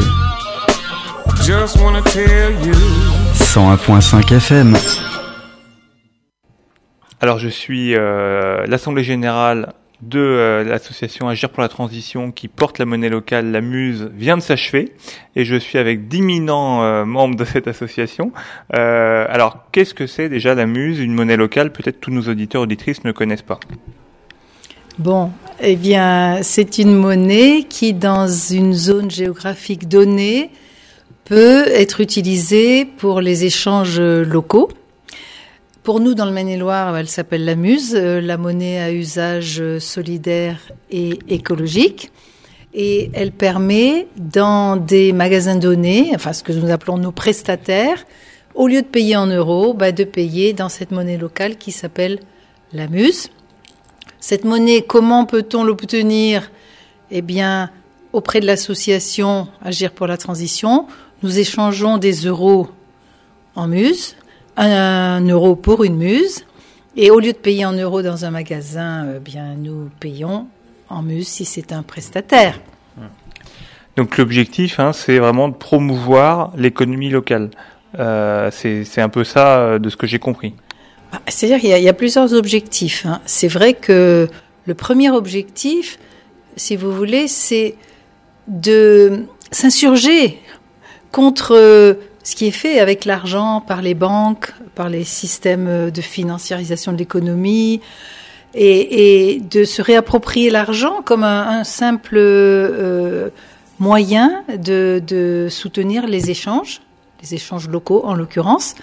cent un virgule cinq F M. Alors je suis euh, l'Assemblée Générale de euh, l'association Agir pour la Transition qui porte la monnaie locale, la Muse, vient de s'achever et je suis avec d'éminents euh, membres de cette association. Euh, alors qu'est-ce que c'est déjà la Muse, une monnaie locale? Peut-être tous nos auditeurs auditrices ne connaissent pas. Bon, eh bien, c'est une monnaie qui, dans une zone géographique donnée, peut être utilisée pour les échanges locaux. Pour nous, dans le Maine-et-Loire, elle s'appelle la Muse, la monnaie à usage solidaire et écologique. Et elle permet, dans des magasins donnés, enfin ce que nous appelons nos prestataires, au lieu de payer en euros, bah, de payer dans cette monnaie locale qui s'appelle la Muse. Cette monnaie, comment peut-on l'obtenir? Eh bien, auprès de l'association Agir pour la Transition, nous échangeons des euros en Muse, un euro pour une Muse, et au lieu de payer en euros dans un magasin, eh bien, nous payons en Muse si c'est un prestataire. Donc l'objectif, hein, c'est vraiment de promouvoir l'économie locale. Euh, c'est, c'est un peu ça de ce que j'ai compris. C'est-à-dire qu'il y a, il y a plusieurs objectifs. Hein. C'est vrai que le premier objectif, si vous voulez, c'est de s'insurger contre ce qui est fait avec l'argent par les banques, par les systèmes de financiarisation de l'économie. et, et de se réapproprier l'argent comme un, un simple euh, moyen de, de soutenir les échanges, les échanges locaux en l'occurrence.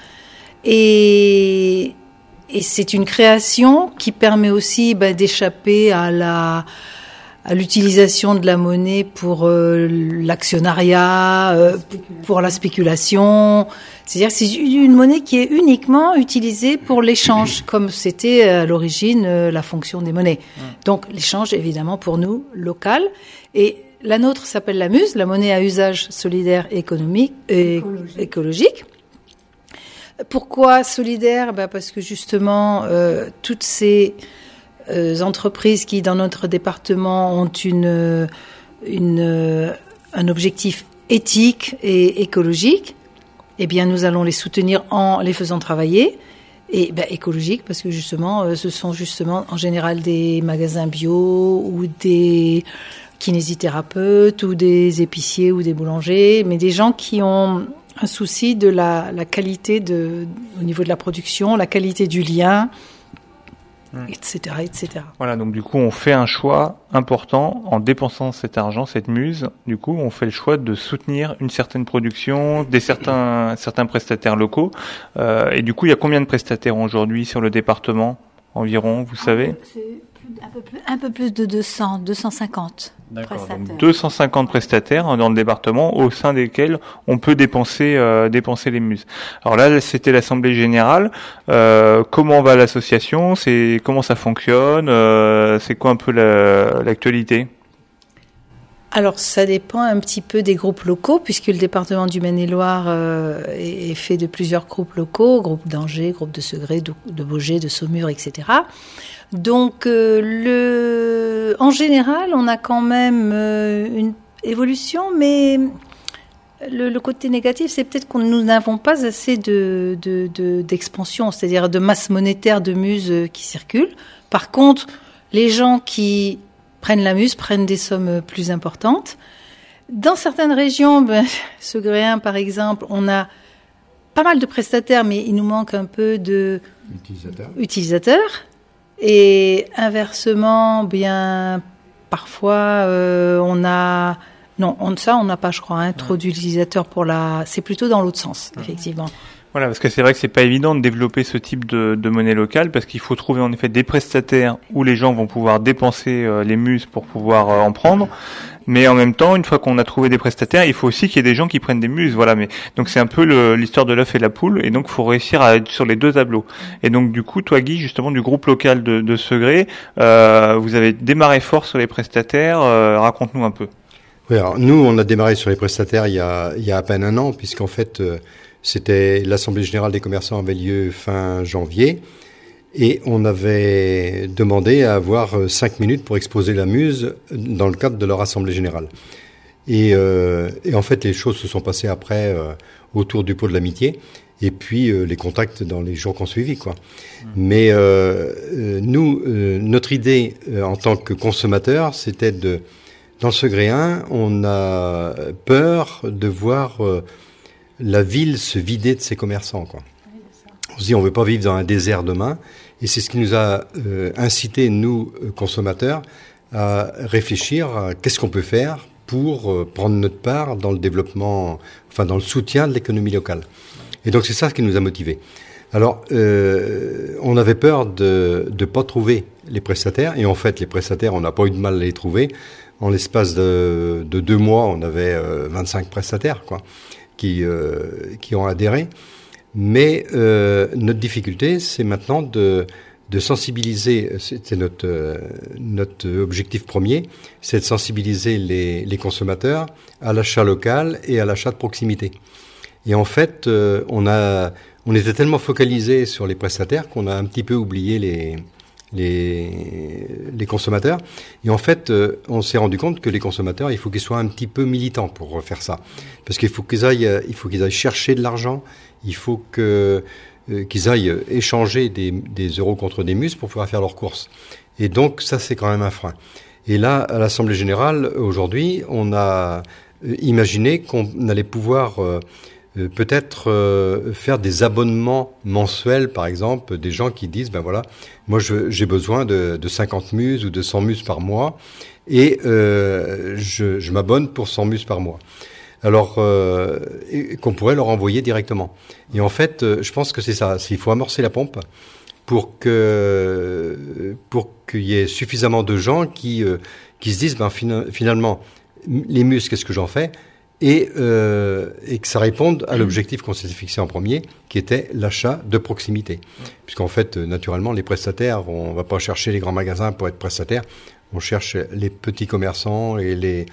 Et, et c'est une création qui permet aussi bah, d'échapper à la à l'utilisation de la monnaie pour euh, l'actionnariat, euh, pour la spéculation. C'est-à-dire que c'est une monnaie qui est uniquement utilisée pour l'échange, comme c'était à l'origine euh, la fonction des monnaies. Donc l'échange, évidemment, pour nous, local. Et la nôtre s'appelle la MUSE, la monnaie à usage solidaire économique et écologique. écologique. Pourquoi solidaire ? Ben parce que justement, euh, toutes ces euh, entreprises qui, dans notre département, ont une, une, euh, un objectif éthique et écologique, eh bien, nous allons les soutenir en les faisant travailler. Et ben, écologique, parce que justement, euh, ce sont justement en général des magasins bio ou des kinésithérapeutes ou des épiciers ou des boulangers, mais des gens qui ont un souci de la, la qualité de, au niveau de la production, la qualité du lien, mmh. et cetera, et cetera. Voilà, donc du coup, on fait un choix important en dépensant cet argent, cette muse. Du coup, on fait le choix de soutenir une certaine production, des certains certains prestataires locaux. Euh, et du coup, il y a combien de prestataires aujourd'hui sur le département environ, vous savez ? C'est un peu plus, un peu plus de deux cents, deux cent cinquante. D'accord, donc deux cent cinquante prestataires dans le département au sein desquels on peut dépenser euh, dépenser les muses. Alors là, c'était l'assemblée générale. Euh, comment va l'association ? C'est comment ça fonctionne ? euh, C'est quoi un peu la, l'actualité ? Alors, ça dépend un petit peu des groupes locaux, puisque le département du Maine-et-Loire euh, est, est fait de plusieurs groupes locaux, groupe d'Angers, groupe de Segré, de, de Baugé, de Saumur, et cetera. Donc, euh, le, en général, on a quand même euh, une évolution, mais le, le côté négatif, c'est peut-être que nous n'avons pas assez de, de, de, d'expansion, c'est-à-dire de masse monétaire de muses qui circulent. Par contre, les gens qui prennent la muse prennent des sommes plus importantes. Dans certaines régions, ben, Segréen par exemple, on a pas mal de prestataires, mais il nous manque un peu de utilisateurs. utilisateurs. Et inversement, bien parfois euh, on a non, on, ça on n'a pas, je crois, hein, trop ouais. d'utilisateurs pour la. C'est plutôt dans l'autre sens, ouais. effectivement. Voilà, parce que c'est vrai que c'est pas évident de développer ce type de, de monnaie locale, parce qu'il faut trouver en effet des prestataires où les gens vont pouvoir dépenser euh, les muses pour pouvoir euh, en prendre. Mais en même temps, une fois qu'on a trouvé des prestataires, il faut aussi qu'il y ait des gens qui prennent des muses. Voilà, mais donc c'est un peu le, l'histoire de l'œuf et la poule, et donc faut réussir à être sur les deux tableaux. Et donc du coup, toi Guy, justement du groupe local de, de Segré, euh, vous avez démarré fort sur les prestataires. Euh, raconte-nous un peu. Oui, alors nous, on a démarré sur les prestataires il y a, il y a à peine un an, puisqu'en fait, euh, c'était l'Assemblée générale des commerçants avait lieu fin janvier. Et on avait demandé à avoir cinq minutes pour exposer la muse dans le cadre de leur assemblée générale. Et, euh, et en fait, les choses se sont passées après euh, autour du pot de l'amitié, et puis euh, les contacts dans les jours qui ont suivi, quoi. Mmh. Mais euh, euh, nous, euh, notre idée euh, en tant que consommateur, c'était de, dans le Segréen, on a peur de voir euh, la ville se vider de ses commerçants, quoi. On se dit, on veut pas vivre dans un désert demain. Et c'est ce qui nous a euh, incité, nous, euh, consommateurs, à réfléchir à qu'est-ce qu'on peut faire pour euh, prendre notre part dans le développement, enfin, dans le soutien de l'économie locale. Et donc, c'est ça ce qui nous a motivés. Alors, euh, on avait peur de ne pas trouver les prestataires. Et en fait, les prestataires, on n'a pas eu de mal à les trouver. En l'espace de, de deux mois, on avait euh, vingt-cinq prestataires, quoi, qui, euh, qui ont adhéré. Mais euh, notre difficulté, c'est maintenant de, de sensibiliser, c'est notre, euh, notre objectif premier, c'est de sensibiliser les, les consommateurs à l'achat local et à l'achat de proximité. Et en fait, euh, on a, on était tellement focalisé sur les prestataires qu'on a un petit peu oublié les, les, les consommateurs. Et en fait, euh, on s'est rendu compte que les consommateurs, il faut qu'ils soient un petit peu militants pour faire ça, parce qu'il faut qu'ils aillent, il faut qu'ils aillent chercher de l'argent. Il faut que, euh, qu'ils aillent échanger des, des euros contre des muses pour pouvoir faire leurs courses. Et donc, ça, c'est quand même un frein. Et là, à l'Assemblée générale, aujourd'hui, on a imaginé qu'on allait pouvoir euh, euh, peut-être euh, faire des abonnements mensuels, par exemple, des gens qui disent, ben voilà, moi je, j'ai besoin de, de cinquante muses ou de cent muses par mois, et euh, je, je m'abonne pour cent muses par mois. Alors, euh, et qu'on pourrait leur envoyer directement. Et en fait, euh, je pense que c'est ça. Il faut amorcer la pompe pour que pour qu'il y ait suffisamment de gens qui euh, qui se disent, ben fina- finalement, les muses, qu'est-ce que j'en fais ? Et euh, et que ça réponde à l'objectif qu'on s'était fixé en premier, qui était l'achat de proximité. Puisqu'en fait, naturellement, les prestataires, on va pas chercher les grands magasins pour être prestataires. On cherche les petits commerçants et les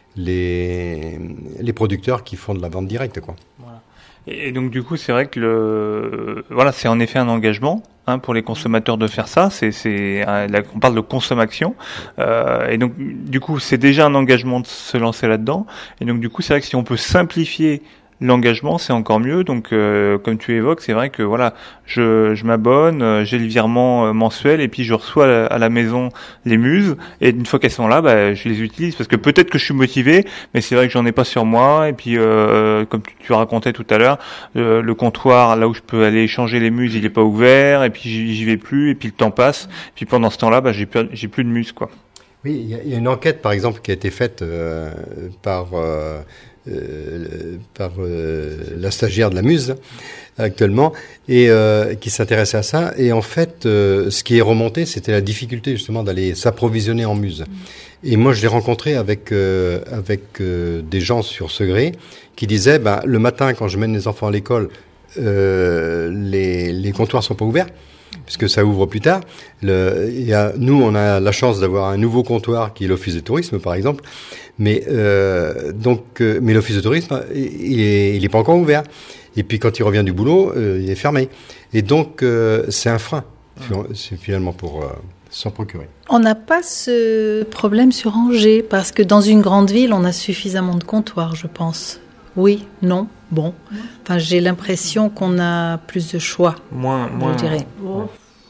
les les producteurs qui font de la vente directe, quoi. Voilà. Et, et donc du coup, c'est vrai que le voilà, c'est en effet un engagement hein, pour les consommateurs de faire ça. C'est c'est un, là, on parle de consommation euh, et donc du coup, c'est déjà un engagement de se lancer là-dedans. Et donc du coup, c'est vrai que si on peut simplifier l'engagement, c'est encore mieux. Donc, euh, comme tu évoques, c'est vrai que voilà, je, je m'abonne, euh, j'ai le virement euh, mensuel et puis je reçois à la, à la maison les muses. Et une fois qu'elles sont là, bah, je les utilise parce que peut-être que je suis motivé, mais c'est vrai que j'en ai pas sur moi. Et puis, euh, comme tu, tu racontais tout à l'heure, euh, le comptoir là où je peux aller changer les muses, il est pas ouvert. Et puis j'y, j'y vais plus. Et puis le temps passe. Et puis pendant ce temps-là, bah, j'ai plus, j'ai plus de muses, quoi. Oui, il y, a, il y a une enquête, par exemple, qui a été faite euh, par euh, euh, par euh, la stagiaire de la Muse actuellement, et euh, qui s'intéressait à ça. Et en fait, euh, ce qui est remonté, c'était la difficulté justement d'aller s'approvisionner en Muse. Mmh. Et moi, je l'ai rencontré avec euh, avec euh, des gens sur Segré qui disaient, ben, le matin, quand je mène les enfants à l'école, euh, les les comptoirs sont pas ouverts, puisque ça ouvre plus tard. Le, il y a, nous, on a la chance d'avoir un nouveau comptoir qui est l'Office de tourisme, par exemple. Mais euh, donc, euh, mais l'Office de tourisme, il est, il est pas encore ouvert. Et puis, quand il revient du boulot, euh, il est fermé. Et donc, euh, c'est un frein. C'est finalement pour euh, s'en procurer. On n'a pas ce problème sur Angers parce que dans une grande ville, on a suffisamment de comptoirs, je pense. Oui, non, bon. Enfin, j'ai l'impression qu'on a plus de choix. Moins, moins. Je dirais. Voilà.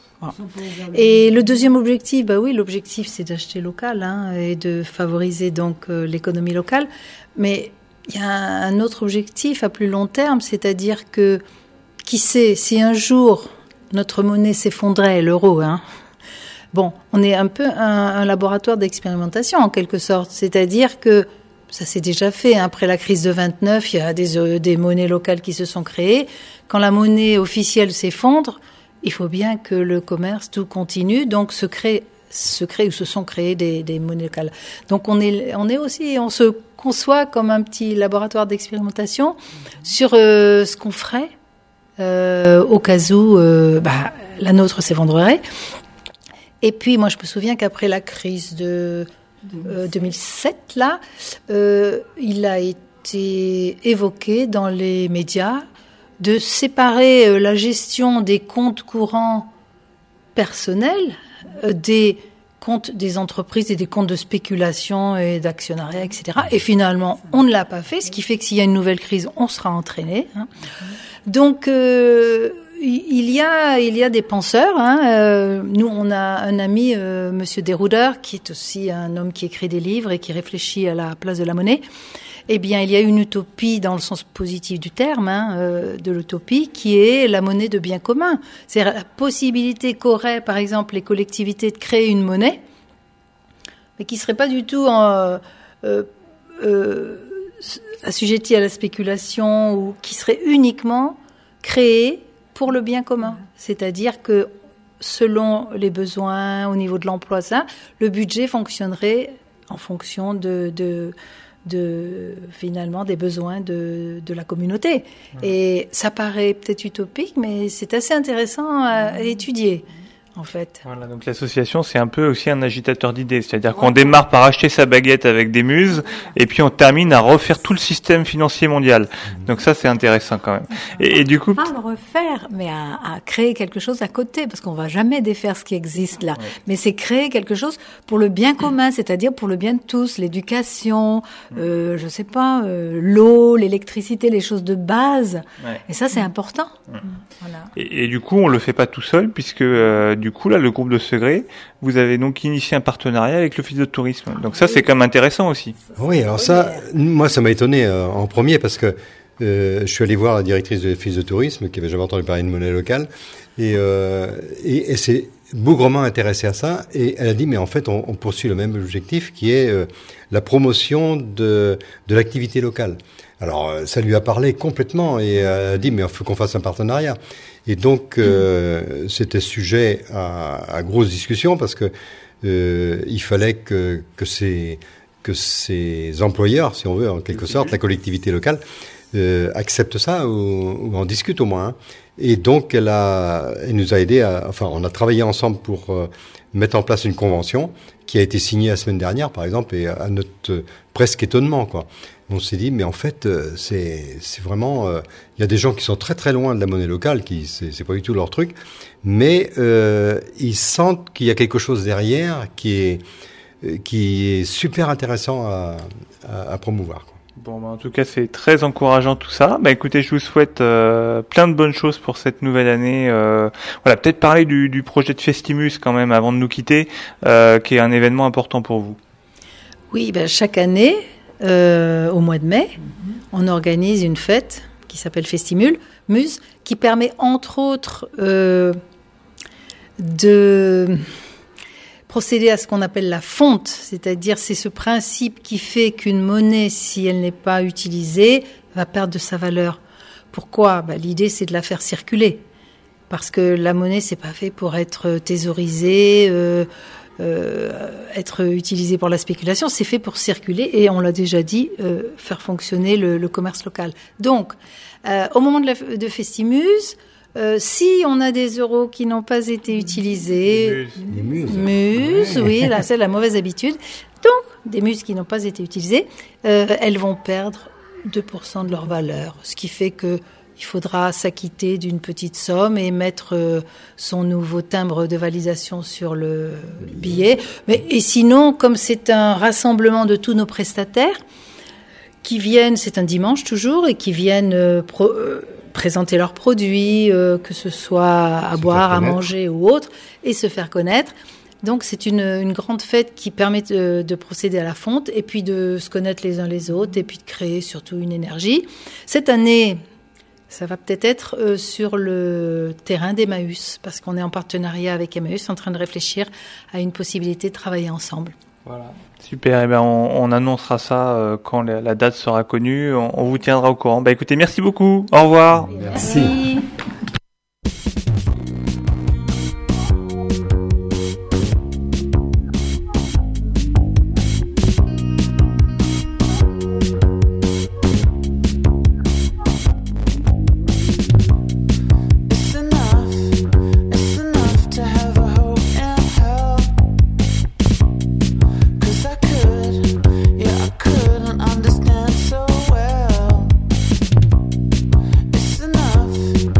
Et le deuxième objectif, bah oui, l'objectif c'est d'acheter local hein, et de favoriser donc euh, l'économie locale. Mais il y a un autre objectif à plus long terme, c'est-à-dire que qui sait si un jour notre monnaie s'effondrait, l'euro, hein. Bon, on est un peu un, un laboratoire d'expérimentation en quelque sorte, c'est-à-dire que ça s'est déjà fait. Hein. Après la crise de vingt-neuf, il y a des, euh, des monnaies locales qui se sont créées. Quand la monnaie officielle s'effondre, il faut bien que le commerce, tout continue. Donc, se crée, se crée ou se sont créées des, des monnaies locales. Donc, on est, on est aussi, on se conçoit comme un petit laboratoire d'expérimentation sur euh, ce qu'on ferait euh, au cas où euh, bah, la nôtre s'effondrerait. Et puis, moi, je me souviens qu'après la crise de Euh, deux mille sept, là, euh, il a été évoqué dans les médias de séparer euh, la gestion des comptes courants personnels euh, des comptes des entreprises et des comptes de spéculation et d'actionnariat, et cetera. Et finalement, on ne l'a pas fait, ce qui fait que s'il y a une nouvelle crise, on sera entraîné. Hein. Donc, euh, il y a, il y a des penseurs. Hein. Euh, nous, on a un ami, euh, Monsieur Desrouders, qui est aussi un homme qui écrit des livres et qui réfléchit à la place de la monnaie. Eh bien, il y a une utopie dans le sens positif du terme, hein, euh, de l'utopie, qui est la monnaie de bien commun. C'est-à-dire la possibilité qu'auraient, par exemple, les collectivités de créer une monnaie, mais qui serait pas du tout en, euh, euh, assujettie à la spéculation ou qui serait uniquement créée pour le bien commun. C'est-à-dire que selon les besoins au niveau de l'emploi, ça, le budget fonctionnerait en fonction de, de, de finalement des besoins de, de la communauté. Ouais. Et ça paraît peut-être utopique, mais c'est assez intéressant à, à étudier. En fait. Voilà, donc l'association, c'est un peu aussi un agitateur d'idées, c'est-à-dire qu'on démarre par acheter sa baguette avec des muses, et puis on termine à refaire tout le système financier mondial. Donc ça, c'est intéressant quand même. Et, et du coup, pas le refaire, mais à, à créer quelque chose à côté, parce qu'on va jamais défaire ce qui existe là. Ouais. Mais c'est créer quelque chose pour le bien commun, c'est-à-dire pour le bien de tous, l'éducation, euh, je sais pas, euh, l'eau, l'électricité, les choses de base. Ouais. Et ça, c'est important. Ouais. Voilà. Et, et du coup, on le fait pas tout seul, puisque euh, du coup, là, le groupe de Segré, vous avez donc initié un partenariat avec l'Office de tourisme. Donc ça, c'est quand même intéressant aussi. Oui, alors ça, moi, ça m'a étonné euh, en premier parce que euh, je suis allé voir la directrice de l'Office de tourisme, qui avait jamais entendu parler de monnaie locale, et, euh, et, et c'est bougrement intéressée à ça, et elle a dit, mais en fait, on, on poursuit le même objectif, qui est euh, la promotion de, de l'activité locale. Alors, ça lui a parlé complètement, et elle a dit, mais il faut qu'on fasse un partenariat. Et donc, euh, c'était sujet à, à grosse discussion, parce que euh, il fallait que, que, ces, que ces employeurs, si on veut, en quelque sorte, la collectivité locale, euh, acceptent ça, ou, ou en discutent au moins. Hein. Et donc, elle, a, elle nous a aidé, à, enfin, on a travaillé ensemble pour euh, mettre en place une convention qui a été signée la semaine dernière, par exemple, et à notre euh, presque étonnement, quoi. On s'est dit, mais en fait, euh, c'est, c'est vraiment... Il euh, y a des gens qui sont très très loin de la monnaie locale, qui c'est, c'est pas du tout leur truc, mais euh, ils sentent qu'il y a quelque chose derrière qui est, euh, qui est super intéressant à, à, à promouvoir, quoi. Bon, bah, en tout cas, c'est très encourageant tout ça. Bah, écoutez, je vous souhaite euh, plein de bonnes choses pour cette nouvelle année. Euh, voilà, peut-être parler du, du projet de Festimus quand même avant de nous quitter, euh, qui est un événement important pour vous. Oui, ben, chaque année, euh, au mois de mai, mm-hmm. on organise une fête qui s'appelle Festimul, Muse, qui permet entre autres euh, de procéder à ce qu'on appelle la fonte, c'est-à-dire c'est ce principe qui fait qu'une monnaie, si elle n'est pas utilisée, va perdre de sa valeur. Pourquoi ? Ben, l'idée, c'est de la faire circuler, parce que la monnaie, c'est pas fait pour être thésaurisée, euh, euh, être utilisée pour la spéculation, c'est fait pour circuler et, on l'a déjà dit, euh, faire fonctionner le, le commerce local. Donc, euh, au moment de, la, de Festimuse, Euh, si on a des euros qui n'ont pas été utilisés, des muses, muses ouais. oui, là c'est la mauvaise habitude. Donc, des muses qui n'ont pas été utilisées, euh, elles vont perdre deux pour cent de leur valeur, ce qui fait que il faudra s'acquitter d'une petite somme et mettre euh, son nouveau timbre de validation sur le billet. Mais et sinon, comme c'est un rassemblement de tous nos prestataires qui viennent, c'est un dimanche toujours, et qui viennent euh, pro, euh, présenter leurs produits, euh, que ce soit à se boire, à manger ou autre, et se faire connaître. Donc c'est une, une grande fête qui permet de, de procéder à la fonte, et puis de se connaître les uns les autres, et puis de créer surtout une énergie. Cette année, ça va peut-être être euh, sur le terrain d'Emmaüs, parce qu'on est en partenariat avec Emmaüs, en train de réfléchir à une possibilité de travailler ensemble. Voilà, super. Eh ben, on, on annoncera ça euh, quand la, la date sera connue. On, on vous tiendra au courant. Bah, écoutez, merci beaucoup. Au revoir. Merci. Merci. Understand so well. It's enough.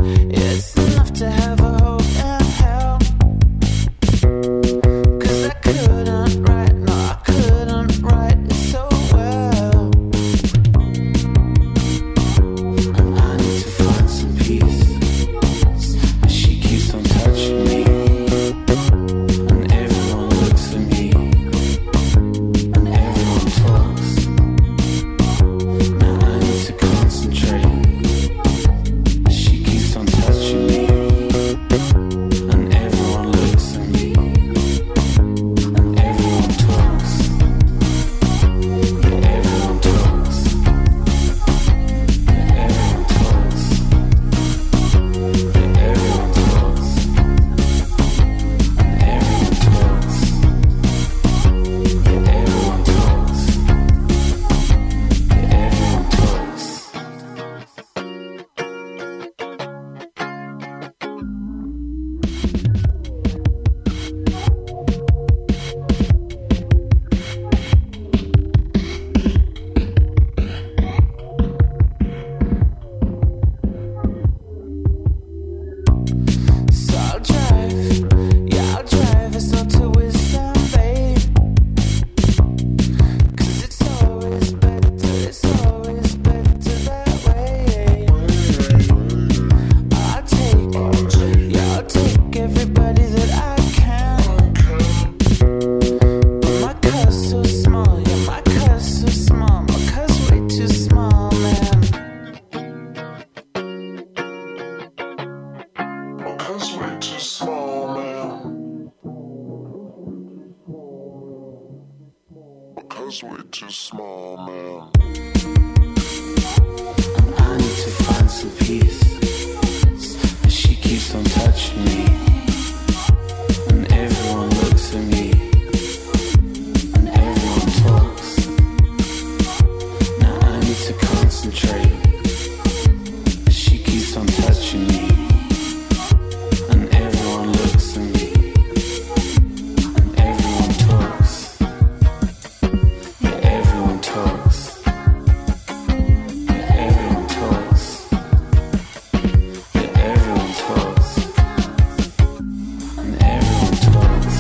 concentrate. She keeps on touching me, and everyone looks at me, and everyone talks. Yeah, everyone talks. Yeah, everyone talks. Yeah, everyone talks. And everyone talks.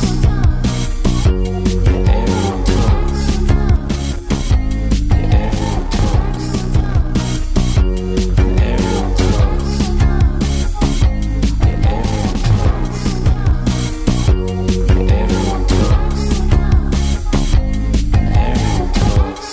Yeah, everyone talks. Yeah, everyone talks. And everyone talks. Yeah, everyone talks. Yeah, everyone talks. And everyone talks.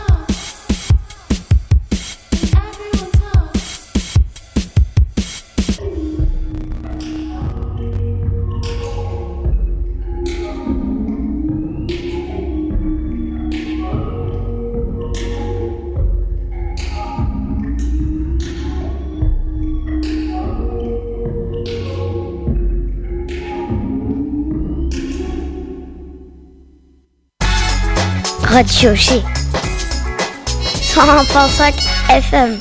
Radio G. cent un virgule cinq F M.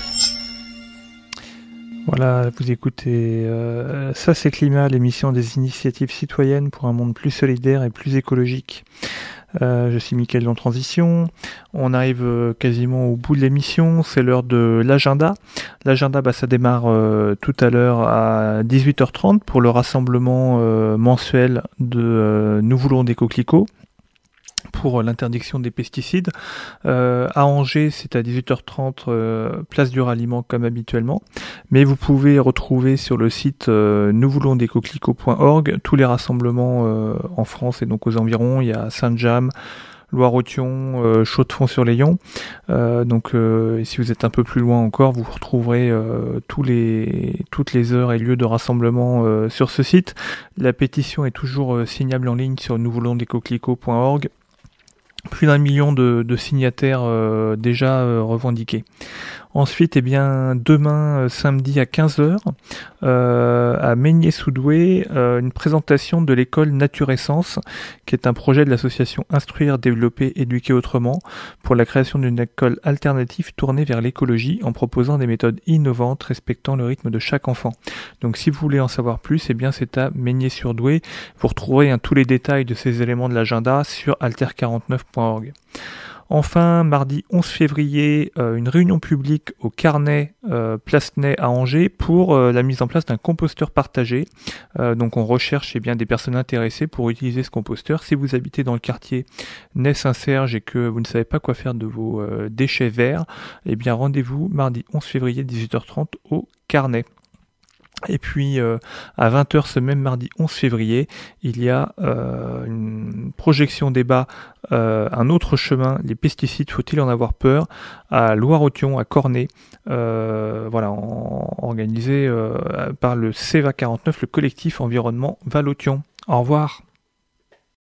Voilà, vous écoutez euh, Ça c'est Climat, l'émission des initiatives citoyennes pour un monde plus solidaire et plus écologique. Euh, je suis Mickaël dans Transition. On arrive euh, quasiment au bout de l'émission, c'est l'heure de l'agenda. L'agenda, bah, ça démarre euh, tout à l'heure à dix-huit heures trente pour le rassemblement euh, mensuel de euh, Nous voulons des coquelicots pour l'interdiction des pesticides. Euh, à Angers, c'est à dix-huit heures trente, euh, place du ralliement comme habituellement. Mais vous pouvez retrouver sur le site euh, nous voulons des coquelicots point org tous les rassemblements euh, en France et donc aux environs. Il y a Saint-James, Loire-Othion, euh, Chaux-de-Fonds-sur-Layon. Euh, donc, euh, si vous êtes un peu plus loin encore, vous retrouverez euh, tous les, toutes les heures et lieux de rassemblement euh, sur ce site. La pétition est toujours euh, signable en ligne sur nous voulons des coquelicots point org. Plus d'un million de, de signataires euh, déjà euh, revendiqués. Ensuite, eh bien, demain, euh, samedi à quinze heures, euh, à Meigné-sous-Douai, euh, une présentation de l'école Naturescence, qui est un projet de l'association Instruire, Développer, Éduquer Autrement, pour la création d'une école alternative tournée vers l'écologie, en proposant des méthodes innovantes respectant le rythme de chaque enfant. Donc, si vous voulez en savoir plus, eh bien, c'est à Meigné-sur-Douai. Vous retrouverez hein, tous les détails de ces éléments de l'agenda sur alter quarante-neuf point org. Enfin, mardi onze février, euh, une réunion publique au Carnet euh, Place Ney à Angers pour euh, la mise en place d'un composteur partagé. Euh, donc on recherche eh bien, des personnes intéressées pour utiliser ce composteur. Si vous habitez dans le quartier Ney-Saint-Serge et que vous ne savez pas quoi faire de vos euh, déchets verts, eh bien rendez-vous mardi onze février dix-huit heures trente au Carnet. Et puis euh, à vingt heures ce même mardi onze février, il y a euh, une projection débat, euh, un autre chemin, les pesticides, faut-il en avoir peur, à Loire-Othion, à Cornay, euh, voilà, en, organisé euh, par le C E V A quarante-neuf, le collectif environnement Val-Othion. Au revoir.